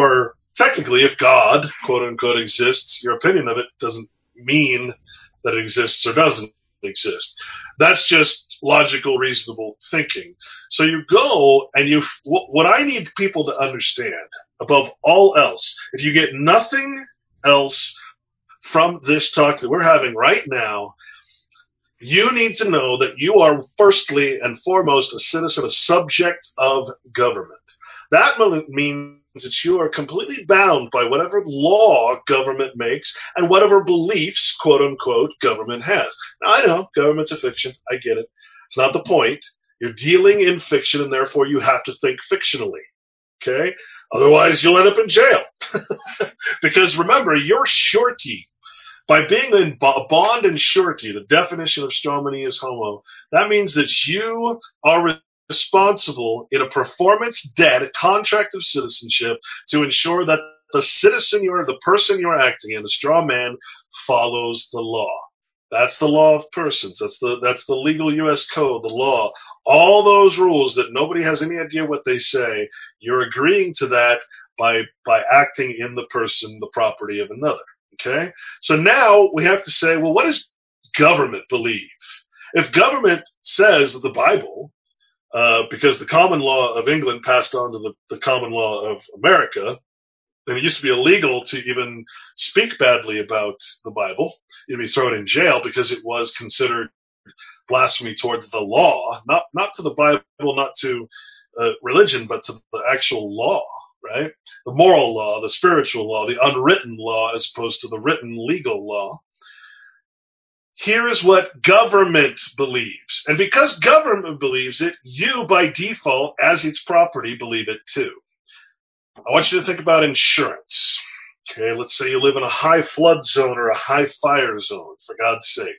technically, if God, quote unquote, exists, your opinion of it doesn't mean that it exists or doesn't exist. That's just logical, reasonable thinking. So you go and you, what I need people to understand above all else, if you get nothing else from this talk that we're having right now, you need to know that you are firstly and foremost a citizen, a subject of government. That means that you are completely bound by whatever law government makes and whatever beliefs, quote unquote, government has. Now, I know government's a fiction. I get it. It's not the point. You're dealing in fiction, and therefore you have to think fictionally. Okay? Otherwise, you'll end up in jail. Because remember, you're surety. By being in bond and surety, the definition of strawmanie is homo, that means that you are responsible in a performance debt, a contract of citizenship, to ensure that the citizen you're, the person you're acting in, the straw man, follows the law. That's the law of persons. That's the that's the legal U S code, the law. All those rules that nobody has any idea what they say, you're agreeing to that by by acting in the person, the property of another. Okay? So now we have to say, well, what does government believe? If government says that the Bible, uh, because the common law of England passed on to the, the common law of America, and it used to be illegal to even speak badly about the Bible. You'd be thrown in jail because it was considered blasphemy towards the law, not not to the Bible, not to uh, religion, but to the actual law, right? The moral law, the spiritual law, the unwritten law, as opposed to the written legal law. Here is what government believes. And because government believes it, you, by default, as its property, believe it too. I want you to think about insurance. Okay, let's say you live in a high flood zone or a high fire zone, for God's sake.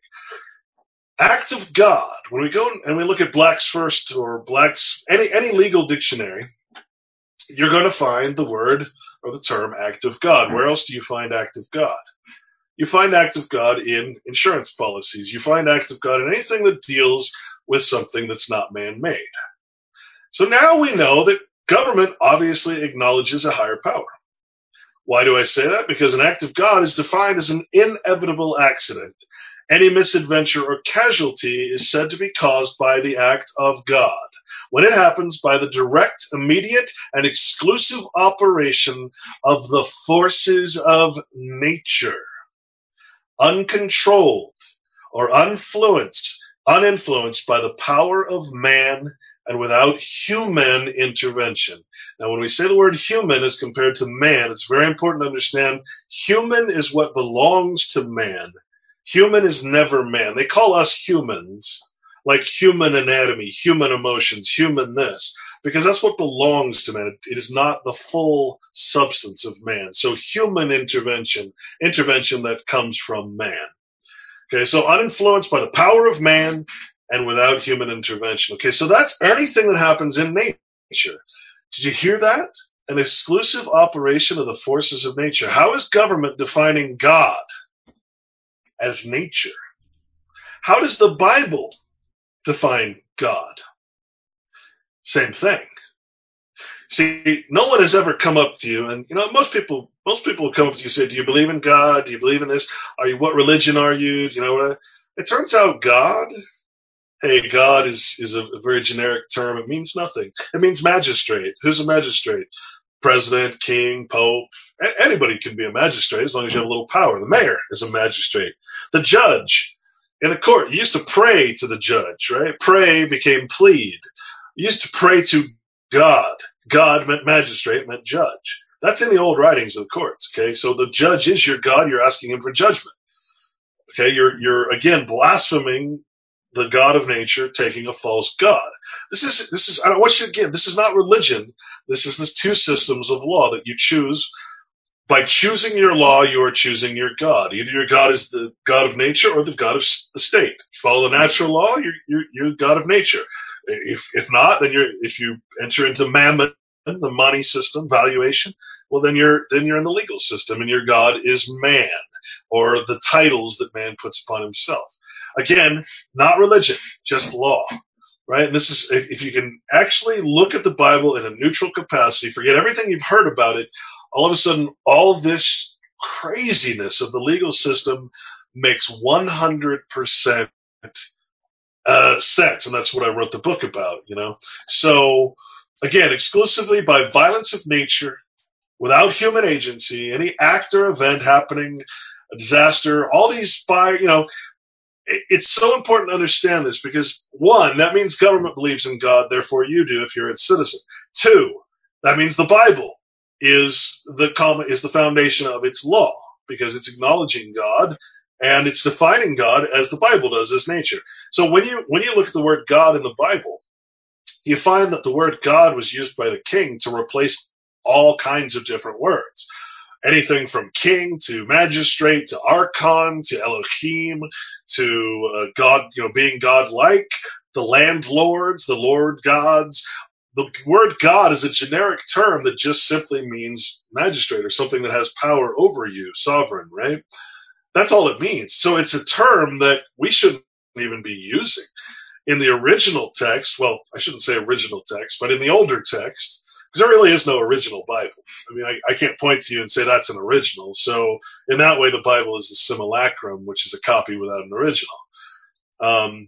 Act of God, when we go and we look at Black's First or Black's, any, any legal dictionary, you're going to find the word or the term act of God. Where else do you find act of God? You find act of God in insurance policies. You find act of God in anything that deals with something that's not man-made. So now we know that government obviously acknowledges a higher power. Why do I say that? Because an act of God is defined as an inevitable accident. Any misadventure or casualty is said to be caused by the act of God, when it happens by the direct, immediate, and exclusive operation of the forces of nature, uncontrolled or influenced, uninfluenced by the power of man and without human intervention. Now, when we say the word human as compared to man, it's very important to understand human is what belongs to man. Human is never man. They call us humans, like human anatomy, human emotions, human this, because that's what belongs to man. It is not the full substance of man. So human intervention, intervention that comes from man. Okay, so uninfluenced by the power of man and without human intervention. Okay, so that's anything that happens in nature. Did you hear that? An exclusive operation of the forces of nature. How is government defining God as nature? How does the Bible define God? Same thing. See, no one has ever come up to you, and you know, most people, most people will come up to you and say, "Do you believe in God? Do you believe in this? Are you? What religion are you?" Do you know what? It turns out God. Hey, God is is a, a very generic term. It means nothing. It means magistrate. Who's a magistrate? President, king, pope. A- anybody can be a magistrate as long as you have a little power. The mayor is a magistrate. The judge in a court. You used to pray to the judge, right? Pray became plead. You used to pray to God. God meant magistrate, meant judge. That's in the old writings of the courts, okay? So the judge is your God. You're asking him for judgment. Okay, you're, you're again blaspheming the God of nature, taking a false God. This is, this is, I want you to again, this is not religion. This is the two systems of law that you choose. By choosing your law, you are choosing your God. Either your God is the God of nature or the God of the state. If you follow the natural law, you're, you're, you're God of nature. If, if not, then you're, if you enter into mammon, the money system, valuation, well, then you're, then you're in the legal system and your God is man, or the titles that man puts upon himself. Again, not religion, just law, right? And this is, if, if you can actually look at the Bible in a neutral capacity, forget everything you've heard about it, all of a sudden, all this craziness of the legal system makes one hundred percent uh, sense, and that's what I wrote the book about, you know. So, again, exclusively by violence of nature, without human agency, any act or event happening, a disaster, all these fire, you know, it, it's so important to understand this because, one, that means government believes in God, therefore you do if you're its citizen. Two, that means the Bible is the common, is the foundation of its law because it's acknowledging God and it's defining God as the Bible does, as nature. So when you when you look at the word God in the Bible, you find that the word God was used by the king to replace all kinds of different words. Anything from king to magistrate to archon to Elohim to uh, God, you know, being God-like, the landlords, the Lord gods. The word God is a generic term that just simply means magistrate or something that has power over you, sovereign, right? That's all it means. So it's a term that we shouldn't even be using. In the original text, well, I shouldn't say original text, but in the older text, because there really is no original Bible. I mean, I, I can't point to you and say that's an original. So in that way, the Bible is a simulacrum, which is a copy without an original. Um,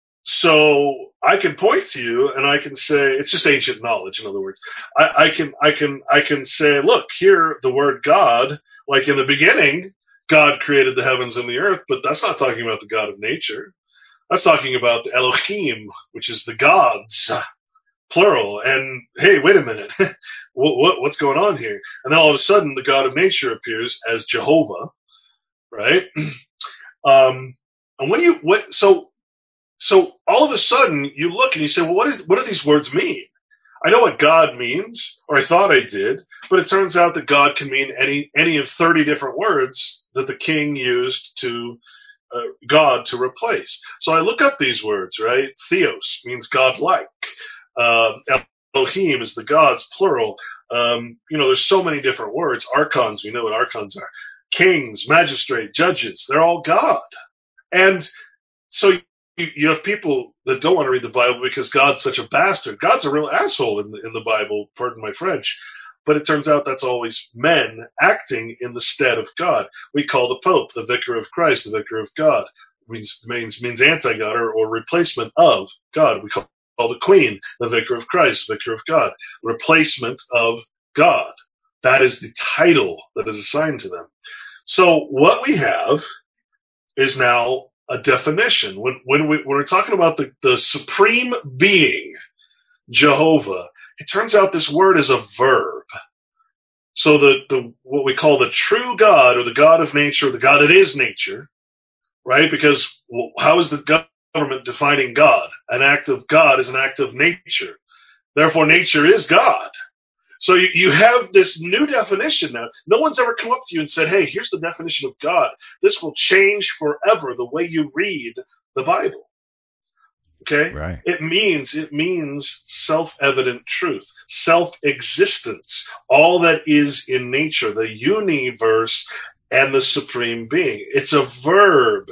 so I can point to you and I can say it's just ancient knowledge. In other words, I, I can I can I can say, look, here the word God, like in the beginning, God created the heavens and the earth, but that's not talking about the God of nature. That's talking about the Elohim, which is the gods, plural. And hey, wait a minute, what, what what's going on here? And then all of a sudden, the God of nature appears as Jehovah, right? Um, and when you what so so all of a sudden you look and you say, well, what is what do these words mean? I know what God means, or I thought I did, but it turns out that God can mean any any of thirty different words that the king used to uh, God to replace. So I look up these words, right? Theos means God-like. Uh, Elohim is the gods, plural. Um, you know, there's so many different words. Archons, we know what archons are. Kings, magistrate, judges, they're all God. And so you, you have people that don't want to read the Bible because God's such a bastard. God's a real asshole in the, in the Bible, pardon my French. But it turns out that's always men acting in the stead of God. We call the Pope the vicar of Christ, the vicar of God. It means means, means anti-God or, or replacement of God. We call, call the Queen the vicar of Christ, vicar of God. Replacement of God. That is the title that is assigned to them. So what we have is now a definition. When, when, we, when we're talking about the, the supreme being, Jehovah, it turns out this word is a verb. So the, the what we call the true God, or the God of nature, or the God that is nature, right? Because well, how is the government defining God? An act of God is an act of nature. Therefore, nature is God. So you, you have this new definition now. No one's ever come up to you and said, hey, here's the definition of God. This will change forever the way you read the Bible. Okay? Right. It means, it means self-evident truth, self-existence, all that is in nature, the universe and the supreme being. It's a verb.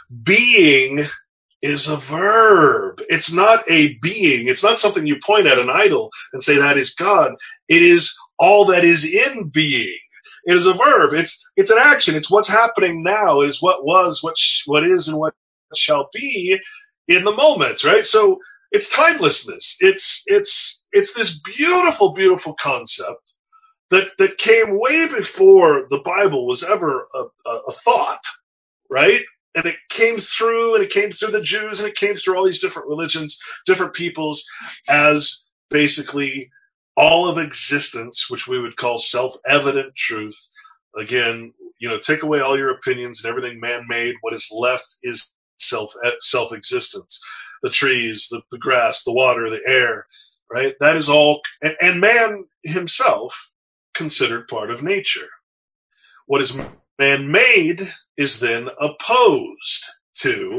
Being is a verb. It's not a being. It's not something you point at an idol and say that is God. It is all that is in being. It is a verb. It's, it's an action. It's what's happening now. It is what was, what, sh- what is, and what shall be in the moments, right? So it's timelessness. It's, it's, it's this beautiful, beautiful concept that, that came way before the Bible was ever a, a, a thought, right? And it came through, and it came through the Jews, and it came through all these different religions, different peoples, as basically all of existence, which we would call self-evident truth. Again, you know, take away all your opinions and everything man-made. What is left is self self-existence. The trees, the, the grass, the water, the air, right? That is all, and, and man himself considered part of nature. What is man-made is then opposed to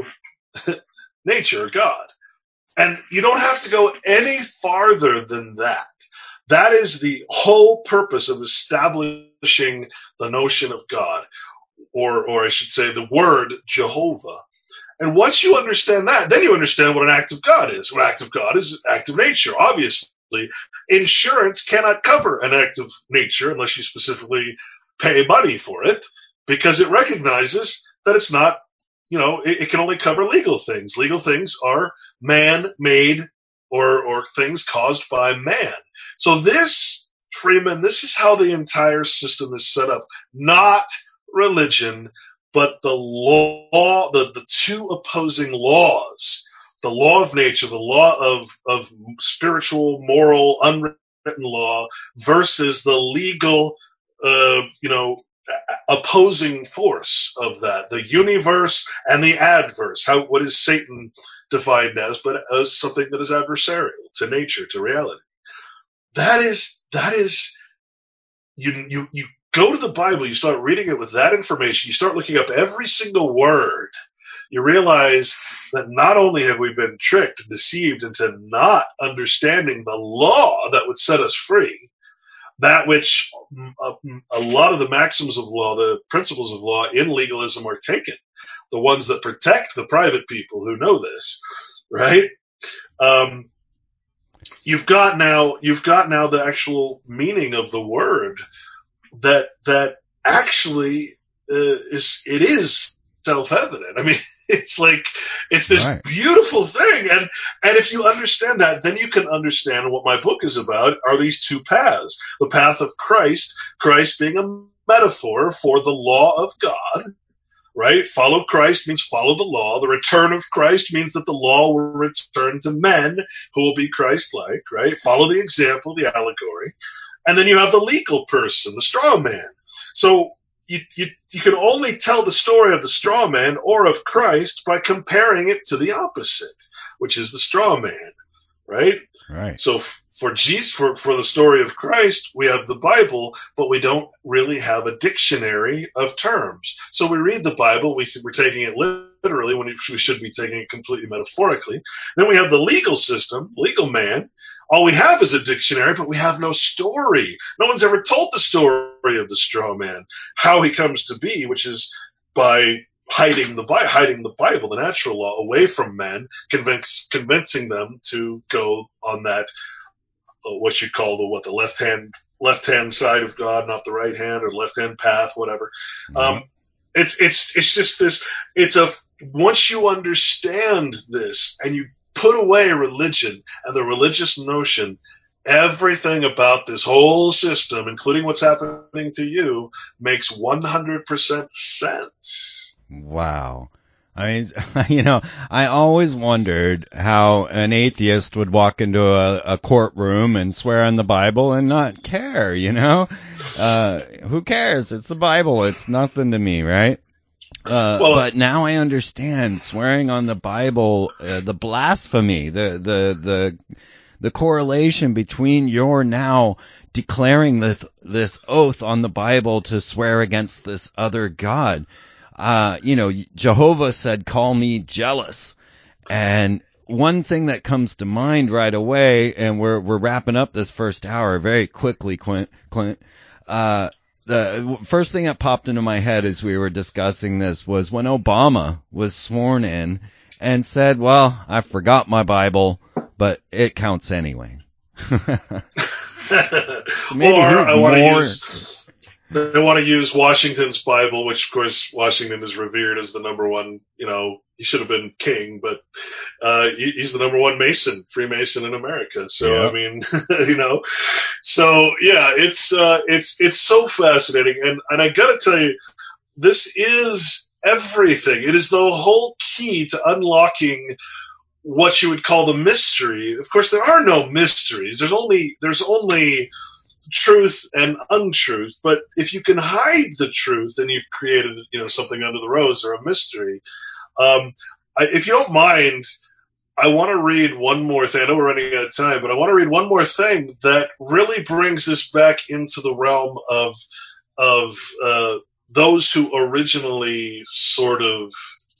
nature, or God. And you don't have to go any farther than that. That is the whole purpose of establishing the notion of God, or, or I should say the word Jehovah. And once you understand that, then you understand what an act of God is. What an act of God is an act of nature, obviously. insurance cannot cover an act of nature unless you specifically pay money for it, because it recognizes that it's not, you know, it, it can only cover legal things. Legal things are man-made or or things caused by man. So this, Freeman, this is how the entire system is set up. Not religion, but the law, the, the two opposing laws. The law of nature, the law of, of spiritual, moral, unwritten law versus the legal, uh, you know, opposing force of that, the universe and the adverse. How, what is Satan defined as? But as something that is adversarial to nature, to reality. That is, that is, you, you, you go to the Bible, you start reading it with that information, you start looking up every single word, you realize that not only have we been tricked, deceived into not understanding the law that would set us free, that which a, a lot of the maxims of law, the principles of law in legalism are taken, the ones that protect the private people who know this, right? Um, you've got now, you've got now the actual meaning of the word that that actually uh, is it is self-evident. I mean, it's like it's this right. beautiful thing, and and if you understand that, then you can understand what my book is about. Are these two paths? The path of Christ, Christ being a metaphor for the law of God, right? Follow Christ means follow the law. The return of Christ means that the law will return to men who will be Christ-like, right? Follow the example, the allegory. And then you have the legal person, the straw man. So you, you, you can only tell the story of the straw man or of Christ by comparing it to the opposite, which is the straw man, right? Right. So for Jesus, for, for the story of Christ, we have the Bible, but we don't really have a dictionary of terms. So we read the Bible, we, we're taking it literally when we should be taking it completely metaphorically. Then we have the legal system, legal man. All we have is a dictionary, but we have no story. No one's ever told the story of the straw man, how he comes to be, which is by hiding the hiding the Bible, the natural law, away from men, convince, convincing them to go on that uh, what you call the what the left hand left hand side of God, not the right hand, or left hand path, whatever. Mm-hmm. Um, it's it's it's just this. It's a once you understand this and you put away religion and the religious notion, everything about this whole system, including what's happening to you, makes one hundred percent sense. Wow. I mean, you know, I always wondered how an atheist would walk into a, a courtroom and swear on the Bible and not care, you know? Uh, who cares? It's the Bible. It's nothing to me, right? Uh, well, but now I understand swearing on the Bible, uh, the blasphemy, the, the, the, the correlation between your now declaring this, this oath on the Bible to swear against this other God. Uh, you know, Jehovah said, call me jealous. And one thing that comes to mind right away, and we're, we're wrapping up this first hour very quickly, Clint, Clint, uh, the first thing that popped into my head as we were discussing this was when Obama was sworn in and said, well, I forgot my Bible, but it counts anyway. So maybe or he's I want to more... use they want to use Washington's Bible, which of course Washington is revered as the number one, you know, he should have been king, but uh, he, he's the number one Mason, Freemason in America. So, yep. I mean, you know, so yeah, it's, uh, it's, it's so fascinating. And, and I gotta tell you, this is everything. It is the whole key to unlocking what you would call the mystery. Of course, there are no mysteries. There's only, there's only, truth and untruth, but if you can hide the truth, then you've created, you know, something under the rose or a mystery. Um, I, if you don't mind, I want to read one more thing. I know we're running out of time, but I want to read one more thing that really brings this back into the realm of of uh, those who originally sort of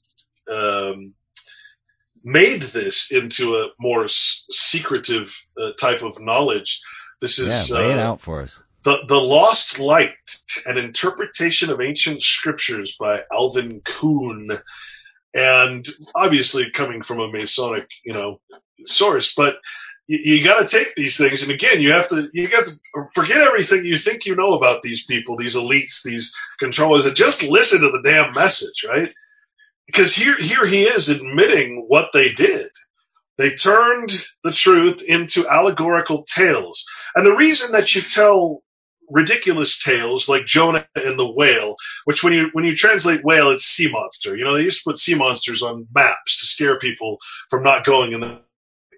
um, made this into a more s- secretive uh, type of knowledge. This is yeah, lay it uh, out for us. The, the Lost Light, an interpretation of ancient scriptures by Alvin Kuhn. And obviously coming from a Masonic, you know, source, but you, you got to take these things, and again, you have to you got to forget everything you think you know about these people, these elites, these controllers, and just listen to the damn message, right? Because here here he is admitting what they did. They turned the truth into allegorical tales. And the reason that you tell ridiculous tales like Jonah and the whale, which when you when you translate whale, it's sea monster. You know, they used to put sea monsters on maps to scare people from not going in the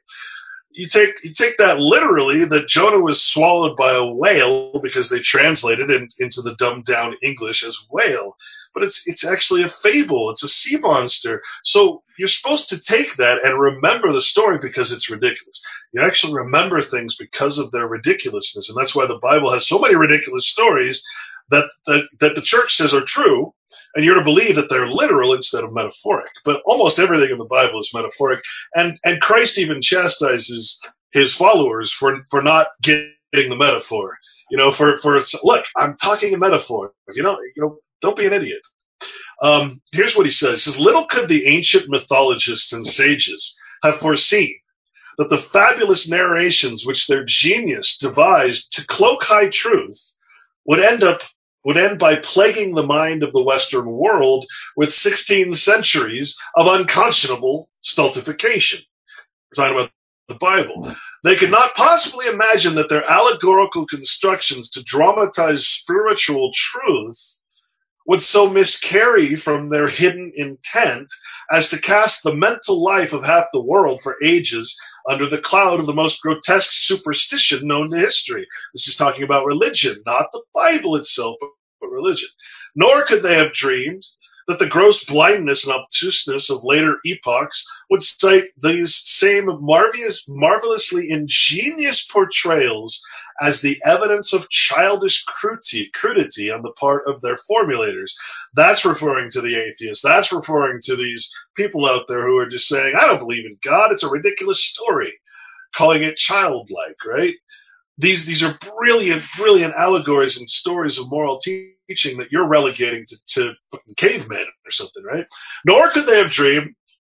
You take you take that literally, that Jonah was swallowed by a whale because they translated it into the dumbed down English as whale. But it's it's actually a fable. It's a sea monster. So you're supposed to take that and remember the story because it's ridiculous. You actually remember things because of their ridiculousness. And that's why the Bible has so many ridiculous stories that, that, that the church says are true. And you're to believe that they're literal instead of metaphoric. But almost everything in the Bible is metaphoric. And and Christ even chastises his followers for, for not getting the metaphor. You know, for, for look, I'm talking a metaphor. You know, you know, don't be an idiot. Um, here's what he says. He says, little could the ancient mythologists and sages have foreseen that the fabulous narrations which their genius devised to cloak high truth would end up would end by plaguing the mind of the Western world with sixteen centuries of unconscionable stultification. We're talking about the Bible. They could not possibly imagine that their allegorical constructions to dramatize spiritual truth would so miscarry from their hidden intent as to cast the mental life of half the world for ages under the cloud of the most grotesque superstition known to history. This is talking about religion, not the Bible itself, but religion. Nor could they have dreamed that the gross blindness and obtuseness of later epochs would cite these same marvelous, marvelously ingenious portrayals as the evidence of childish crudity, crudity on the part of their formulators. That's referring to the atheists. That's referring to these people out there who are just saying, I don't believe in God. It's a ridiculous story, calling it childlike, right? These these are brilliant, brilliant allegories and stories of moral teaching that you're relegating to, to fucking cavemen or something, right? Nor could they have dreamed,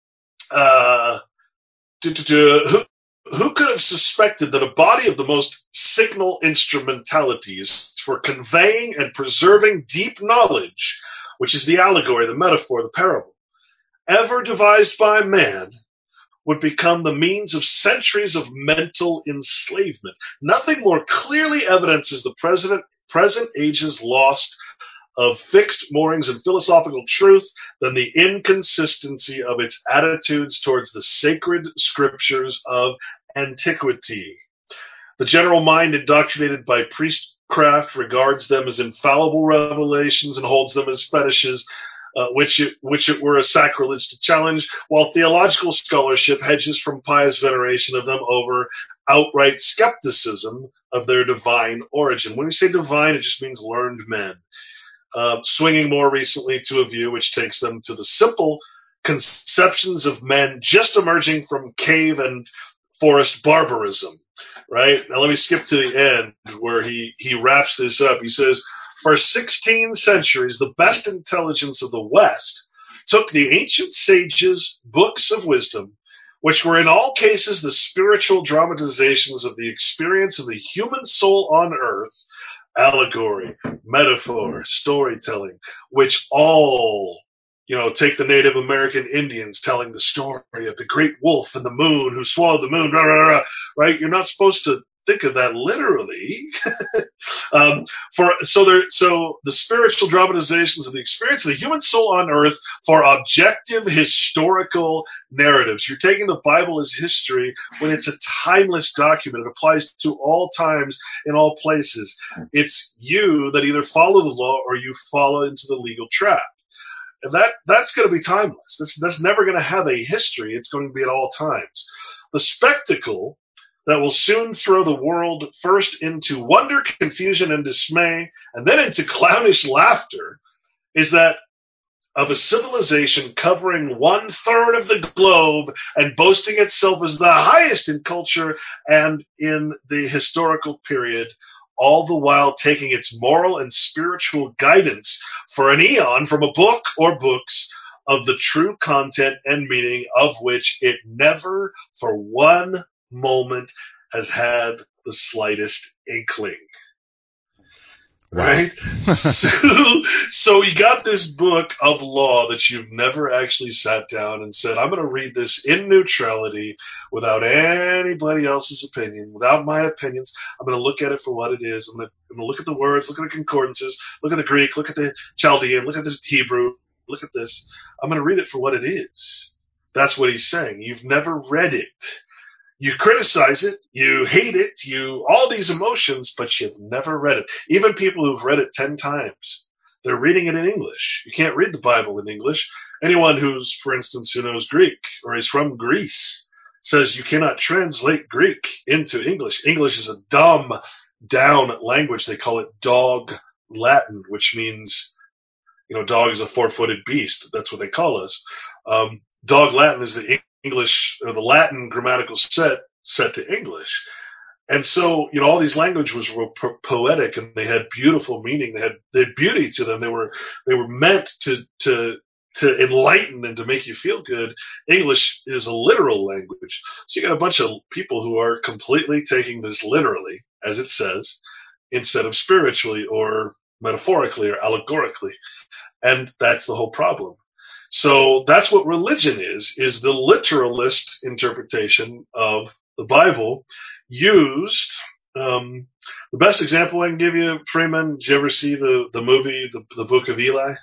uh, to, to, to, who, who could have suspected that a body of the most signal instrumentalities for conveying and preserving deep knowledge, which is the allegory, the metaphor, the parable, ever devised by man, would become the means of centuries of mental enslavement. Nothing more clearly evidences the present, present age's loss of fixed moorings and philosophical truth than the inconsistency of its attitudes towards the sacred scriptures of antiquity. The general mind, indoctrinated by priestcraft, regards them as infallible revelations and holds them as fetishes, Uh, which it, which it were a sacrilege to challenge, while theological scholarship hedges from pious veneration of them over outright skepticism of their divine origin. When we say divine, it just means learned men, uh, swinging more recently to a view which takes them to the simple conceptions of men just emerging from cave and forest barbarism, right? Now let me skip to the end where he, he wraps this up. He says, for sixteen centuries, the best intelligence of the West took the ancient sages' books of wisdom, which were in all cases the spiritual dramatizations of the experience of the human soul on earth, allegory, metaphor, storytelling, which all, you know, take the Native American Indians telling the story of the great wolf and the moon who swallowed the moon, rah, rah, rah, right? You're not supposed to think of that literally. um, for so there, so the spiritual dramatizations of the experience of the human soul on earth for objective historical narratives. You're taking the Bible as history when it's a timeless document. It applies to all times in all places. It's you that either follow the law or you fall into the legal trap. And that, that's going to be timeless. This, that's never going to have a history. It's going to be at all times. The spectacle that will soon throw the world first into wonder, confusion, and dismay, and then into clownish laughter, is that of a civilization covering one third of the globe and boasting itself as the highest in culture and in the historical period, all the while taking its moral and spiritual guidance for an eon from a book or books of the true content and meaning of which it never for one moment has had the slightest inkling. Wow. Right? so, so you got this book of law that you've never actually sat down and said, I'm going to read this in neutrality without anybody else's opinion, without my opinions. I'm going to look at it for what it is. I'm going to, I'm going to look at the words, look at the concordances, look at the Greek, look at the Chaldean, look at the Hebrew, look at this. I'm going to read it for what it is. That's what he's saying. You've never read it. You criticize it, you hate it, you all these emotions, but you've never read it. Even people who've read it ten times, they're reading it in English. You can't read the Bible in English. Anyone who's, for instance, who knows Greek or is from Greece says you cannot translate Greek into English. English is a dumb down language. They call it dog Latin, which means, you know, dog is a four-footed beast. That's what they call us. Um, dog Latin is the English or the Latin grammatical set set to English. And so, you know, all these languages were po- poetic and they had beautiful meaning. They had, they had beauty to them. They were, they were meant to, to, to enlighten and to make you feel good. English is a literal language. So you got a bunch of people who are completely taking this literally, as it says, instead of spiritually or metaphorically or allegorically. And that's the whole problem. So that's what religion is, is the literalist interpretation of the Bible used. Um, the best example I can give you, Freeman, did you ever see the, the movie, the, the Book of Eli?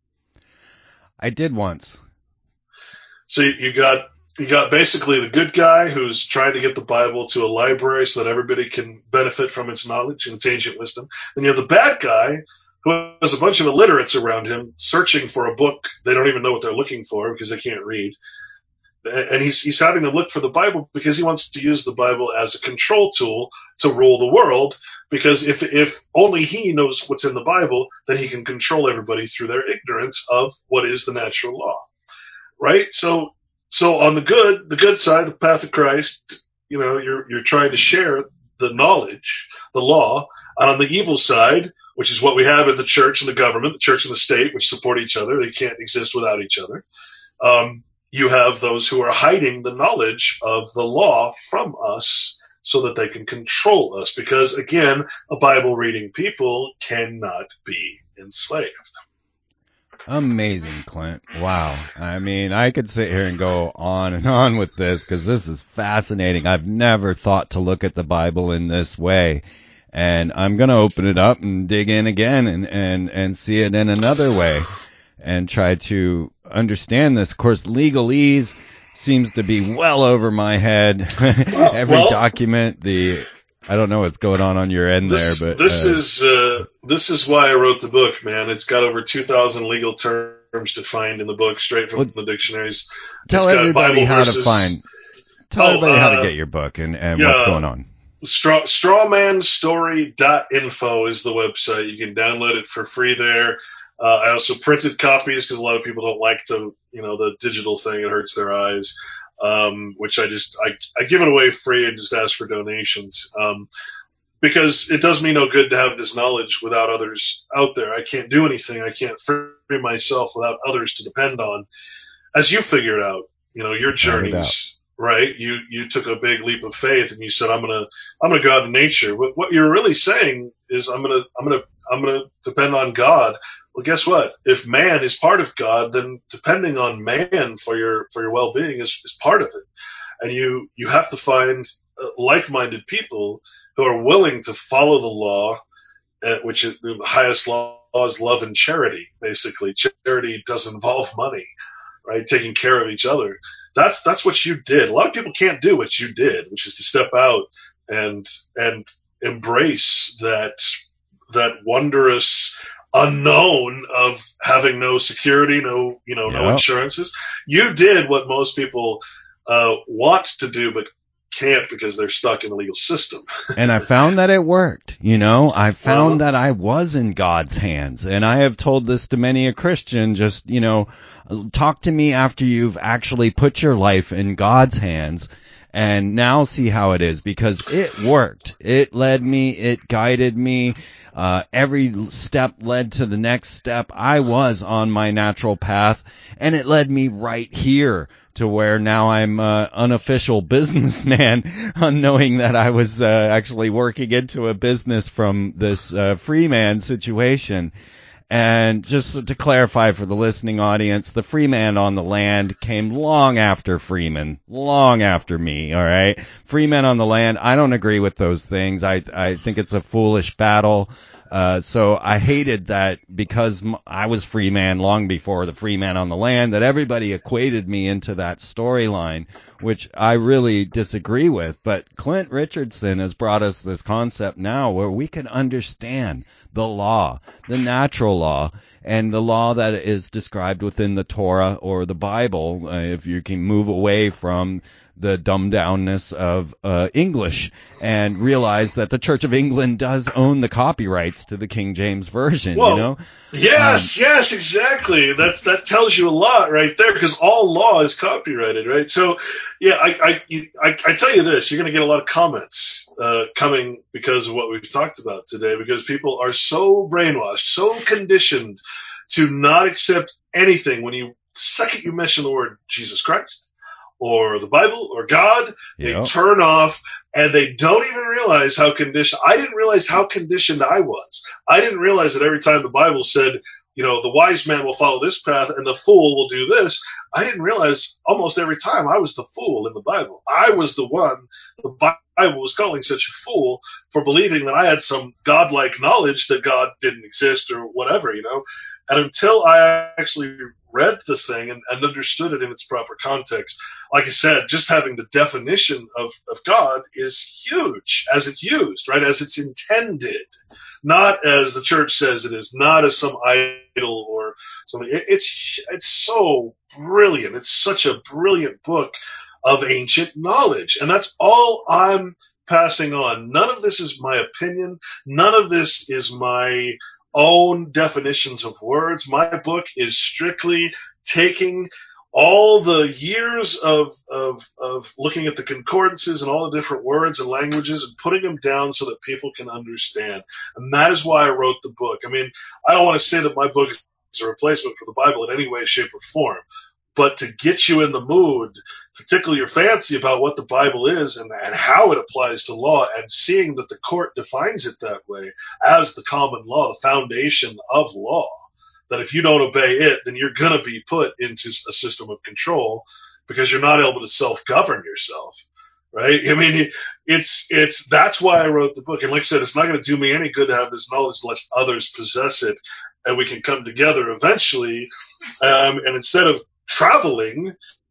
I did once. So you, you got you got basically the good guy who's trying to get the Bible to a library so that everybody can benefit from its knowledge and its ancient wisdom. Then you have the bad guy who has a bunch of illiterates around him searching for a book they don't even know what they're looking for because they can't read. And he's he's having them look for the Bible because he wants to use the Bible as a control tool to rule the world, because if if only he knows what's in the Bible, then he can control everybody through their ignorance of what is the natural law. Right? So so on the good, the good side, the path of Christ, you know, you're you're trying to share the knowledge, the law, and on the evil side, which is what we have in the church and the government, the church and the state, which support each other. They can't exist without each other. Um, you have those who are hiding the knowledge of the law from us so that they can control us. Because, again, a Bible-reading people cannot be enslaved. Amazing, Clint. Wow. I mean, I could sit here and go on and on with this because this is fascinating. I've never thought to look at the Bible in this way. And I'm going to open it up and dig in again and, and, and see it in another way and try to understand this. Of course, legalese seems to be well over my head. Well, Every well, document, the I don't know what's going on on your end this, there, but this uh, is uh, this is why I wrote the book, man. It's got over two thousand legal terms defined in the book, straight from well, the dictionaries. Tell It's got everybody Bible how verses. to find. Tell Oh, everybody how to uh, get your book and, and yeah, what's going on. Straw, strawmanstory dot info is the website. You can download it for free there. Uh, I also printed copies because a lot of people don't like to, you know, the digital thing. It hurts their eyes, um, which I just, I, I give it away free and just ask for donations. Um, because it does me no good to have this knowledge without others out there. I can't do anything. I can't free myself without others to depend on. As you figured out, you know, your journeys, right? You, you took a big leap of faith and you said, I'm going to, I'm going to go out in nature. What, what you're really saying is I'm going to, I'm going to, I'm going to depend on God. Well, guess what? If man is part of God, then depending on man for your, for your well-being is, is part of it. And you, you have to find uh, like-minded people who are willing to follow the law, uh, which is the highest law is love and charity. Basically, charity doesn't involve money, right? Taking care of each other. That's, that's what you did. A lot of people can't do what you did, which is to step out and, and embrace that, that wondrous unknown of having no security, no, you know, Yep. no insurances. You did what most people uh, want to do, but can't because they're stuck in the legal system. And I found that it worked. You know, I found Uh-huh. that I was in God's hands. And I have told this to many a Christian, just, you know, talk to me after you've actually put your life in God's hands and now see how it is, because it worked. It led me, it guided me. Uh, every step led to the next step. I was on my natural path, and it led me right here to where now I'm uh, unofficial businessman, unknowing that I was uh, actually working into a business from this uh, free man situation. And just to clarify for the listening audience, the free man on the land came long after Freeman, long after me, all right? Free men on the land, I don't agree with those things. I I think it's a foolish battle. Uh, so I hated that because I was free man long before the free man on the land, that everybody equated me into that storyline, which I really disagree with. But Clint Richardson has brought us this concept now where we can understand the law, the natural law, and the law that is described within the Torah or the Bible, uh, if you can move away from the dumbed-downness of uh, English and realize that the Church of England does own the copyrights to the King James Version, well, you know? Yes, um, yes, exactly. That's that tells you a lot right there, because all law is copyrighted, right? So, yeah, I I I, I tell you this, you're going to get a lot of comments uh, coming because of what we've talked about today, because people are so brainwashed, so conditioned to not accept anything when you second you mention the word Jesus Christ or the Bible or God, they Yep. turn off, and they don't even realize how conditioned. I didn't realize how conditioned I was. I didn't realize that every time the Bible said, you know, the wise man will follow this path and the fool will do this, I didn't realize almost every time I was the fool in the Bible. I was the one the Bible was calling such a fool for believing that I had some godlike knowledge that God didn't exist or whatever, you know. And until I actually read the thing and, and understood it in its proper context, like I said, just having the definition of, of God is huge as it's used, right? As it's intended, not as the church says it is, not as some idol or something. It, it's, it's so brilliant. It's such a brilliant book of ancient knowledge. And that's all I'm passing on. None of this is my opinion. None of this is my own definitions of words. My book is strictly taking all the years of, of, of looking at the concordances and all the different words and languages and putting them down so that people can understand. And that is why I wrote the book. I mean, I don't want to say that my book is a replacement for the Bible in any way, shape, or form, but to get you in the mood, to tickle your fancy about what the Bible is and, and how it applies to law, and seeing that the court defines it that way as the common law, the foundation of law, that if you don't obey it, then you're going to be put into a system of control because you're not able to self-govern yourself, right? I mean, it's, it's, that's why I wrote the book. And like I said, it's not going to do me any good to have this knowledge unless others possess it and we can come together eventually. Um, and instead of traveling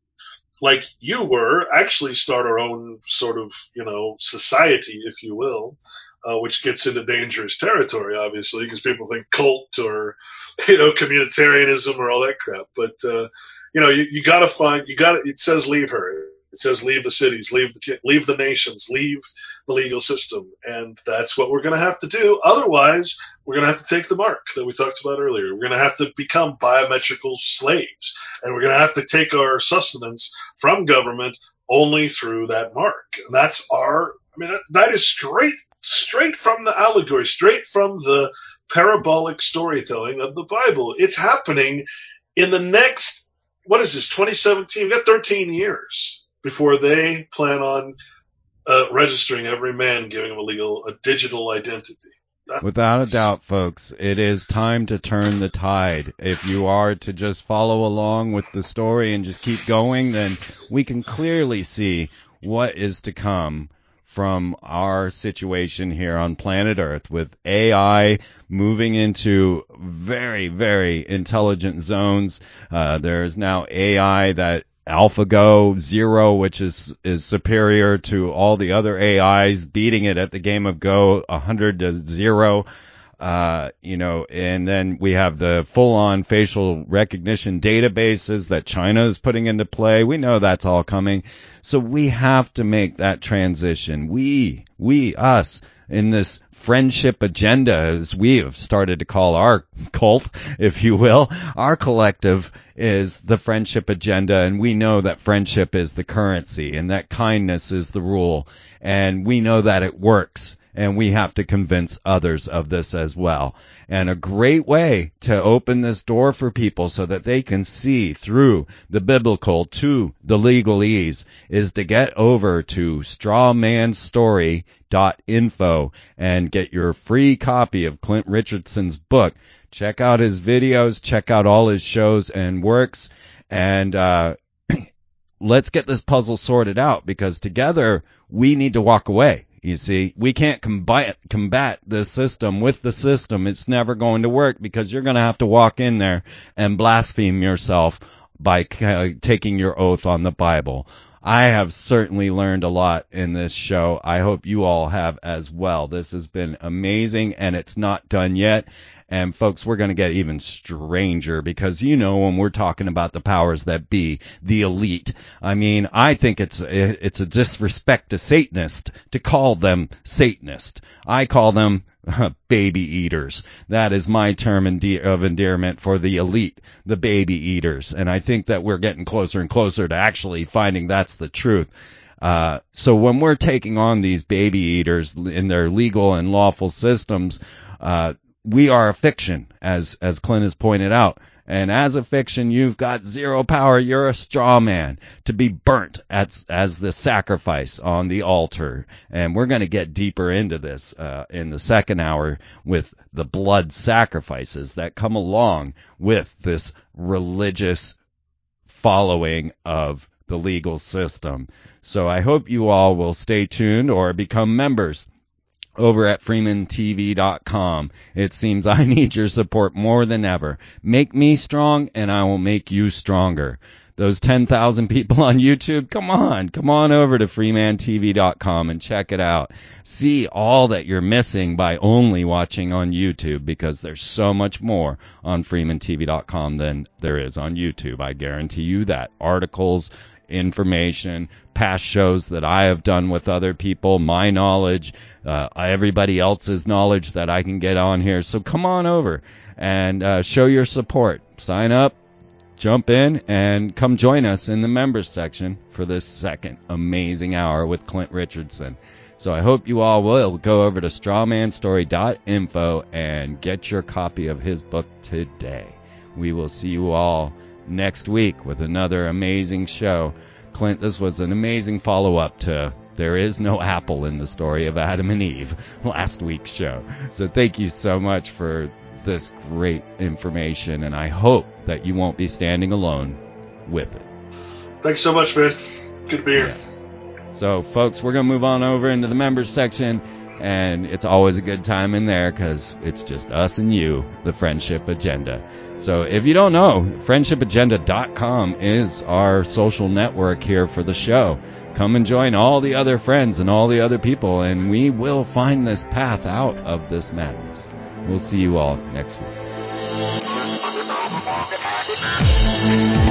like you were, actually start our own sort of, you know, society, if you will, uh, which gets into dangerous territory, obviously, because people think cult or, you know, communitarianism or all that crap. But, uh, you know, you, you got to find, you got to, it says leave her. It says leave the cities, leave the, leave the nations, leave the legal system. And that's what we're going to have to do. Otherwise, we're going to have to take the mark that we talked about earlier. We're going to have to become biometrical slaves. And we're going to have to take our sustenance from government only through that mark. And that's our, I mean, that, that is straight, straight from the allegory, straight from the parabolic storytelling of the Bible. It's happening in the next, what is this, twenty seventeen? We've got thirteen years before they plan on uh, registering every man, giving him a legal, a digital identity. That's, Without a doubt, folks, it is time to turn the tide. If you are to just follow along with the story and just keep going, then we can clearly see what is to come from our situation here on planet Earth, with A I moving into very, very intelligent zones. Uh, there is now A I that AlphaGo Zero, which is is superior to all the other A Is, beating it at the game of Go one hundred to zero. Uh, you know, and then we have the full-on facial recognition databases that China is putting into play. We know that's all coming. So we have to make that transition. We, we, us, in this friendship agenda, as we have started to call our cult, if you will. Our collective is the friendship agenda, and we know that friendship is the currency and that kindness is the rule, and we know that it works. And we have to convince others of this as well. And a great way to open this door for people so that they can see through the biblical to the legalese is to get over to strawmanstory dot info and get your free copy of Clint Richardson's book. Check out his videos, check out all his shows and works, and uh let's get this puzzle sorted out, because together we need to walk away. You see, we can't combat, combat this system with the system. It's never going to work, because you're going to have to walk in there and blaspheme yourself by uh, taking your oath on the Bible. I have certainly learned a lot in this show. I hope you all have as well. This has been amazing, and it's not done yet. And folks, we're going to get even stranger, because, you know, when we're talking about the powers that be, the elite, I mean, I think it's it's a disrespect to Satanists to call them Satanist. I call them uh, baby eaters. That is my term of endearment for the elite, the baby eaters. And I think that we're getting closer and closer to actually finding that's the truth. Uh, so when we're taking on these baby eaters in their legal and lawful systems, uh, we are a fiction, as, as Clint has pointed out. And as a fiction, you've got zero power. You're a straw man to be burnt as, as the sacrifice on the altar. And we're going to get deeper into this, uh, in the second hour with the blood sacrifices that come along with this religious following of the legal system. So I hope you all will stay tuned or become members over at freeman t v dot com. It seems I need your support more than ever. Make me strong, and I will make you stronger. Those ten thousand people on YouTube, come on, come on over to freeman t v dot com and check it out. See all that you're missing by only watching on YouTube, because there's so much more on freeman t v dot com than there is on YouTube. I guarantee you that. Articles, information, past shows that I have done with other people, my knowledge, uh, everybody else's knowledge that I can get on here. So come on over and uh, show your support. Sign up, jump in, and come join us in the members section for this second amazing hour with Clint Richardson. So I hope you all will go over to strawmanstory dot info and get your copy of his book today. We will see you all next week with another amazing show. Clint, this was an amazing follow-up to There Is No Apple in the Story of Adam and Eve, last week's show. So thank you so much for this great information, and I hope that you won't be standing alone with it. Thanks so much, man. Good to be here. Yeah. So, folks, we're going to move on over into the members section, and it's always a good time in there because it's just us and you, the Friendship Agenda. So if you don't know, friendship agenda dot com is our social network here for the show. Come and join all the other friends and all the other people, and we will find this path out of this madness. We'll see you all next week.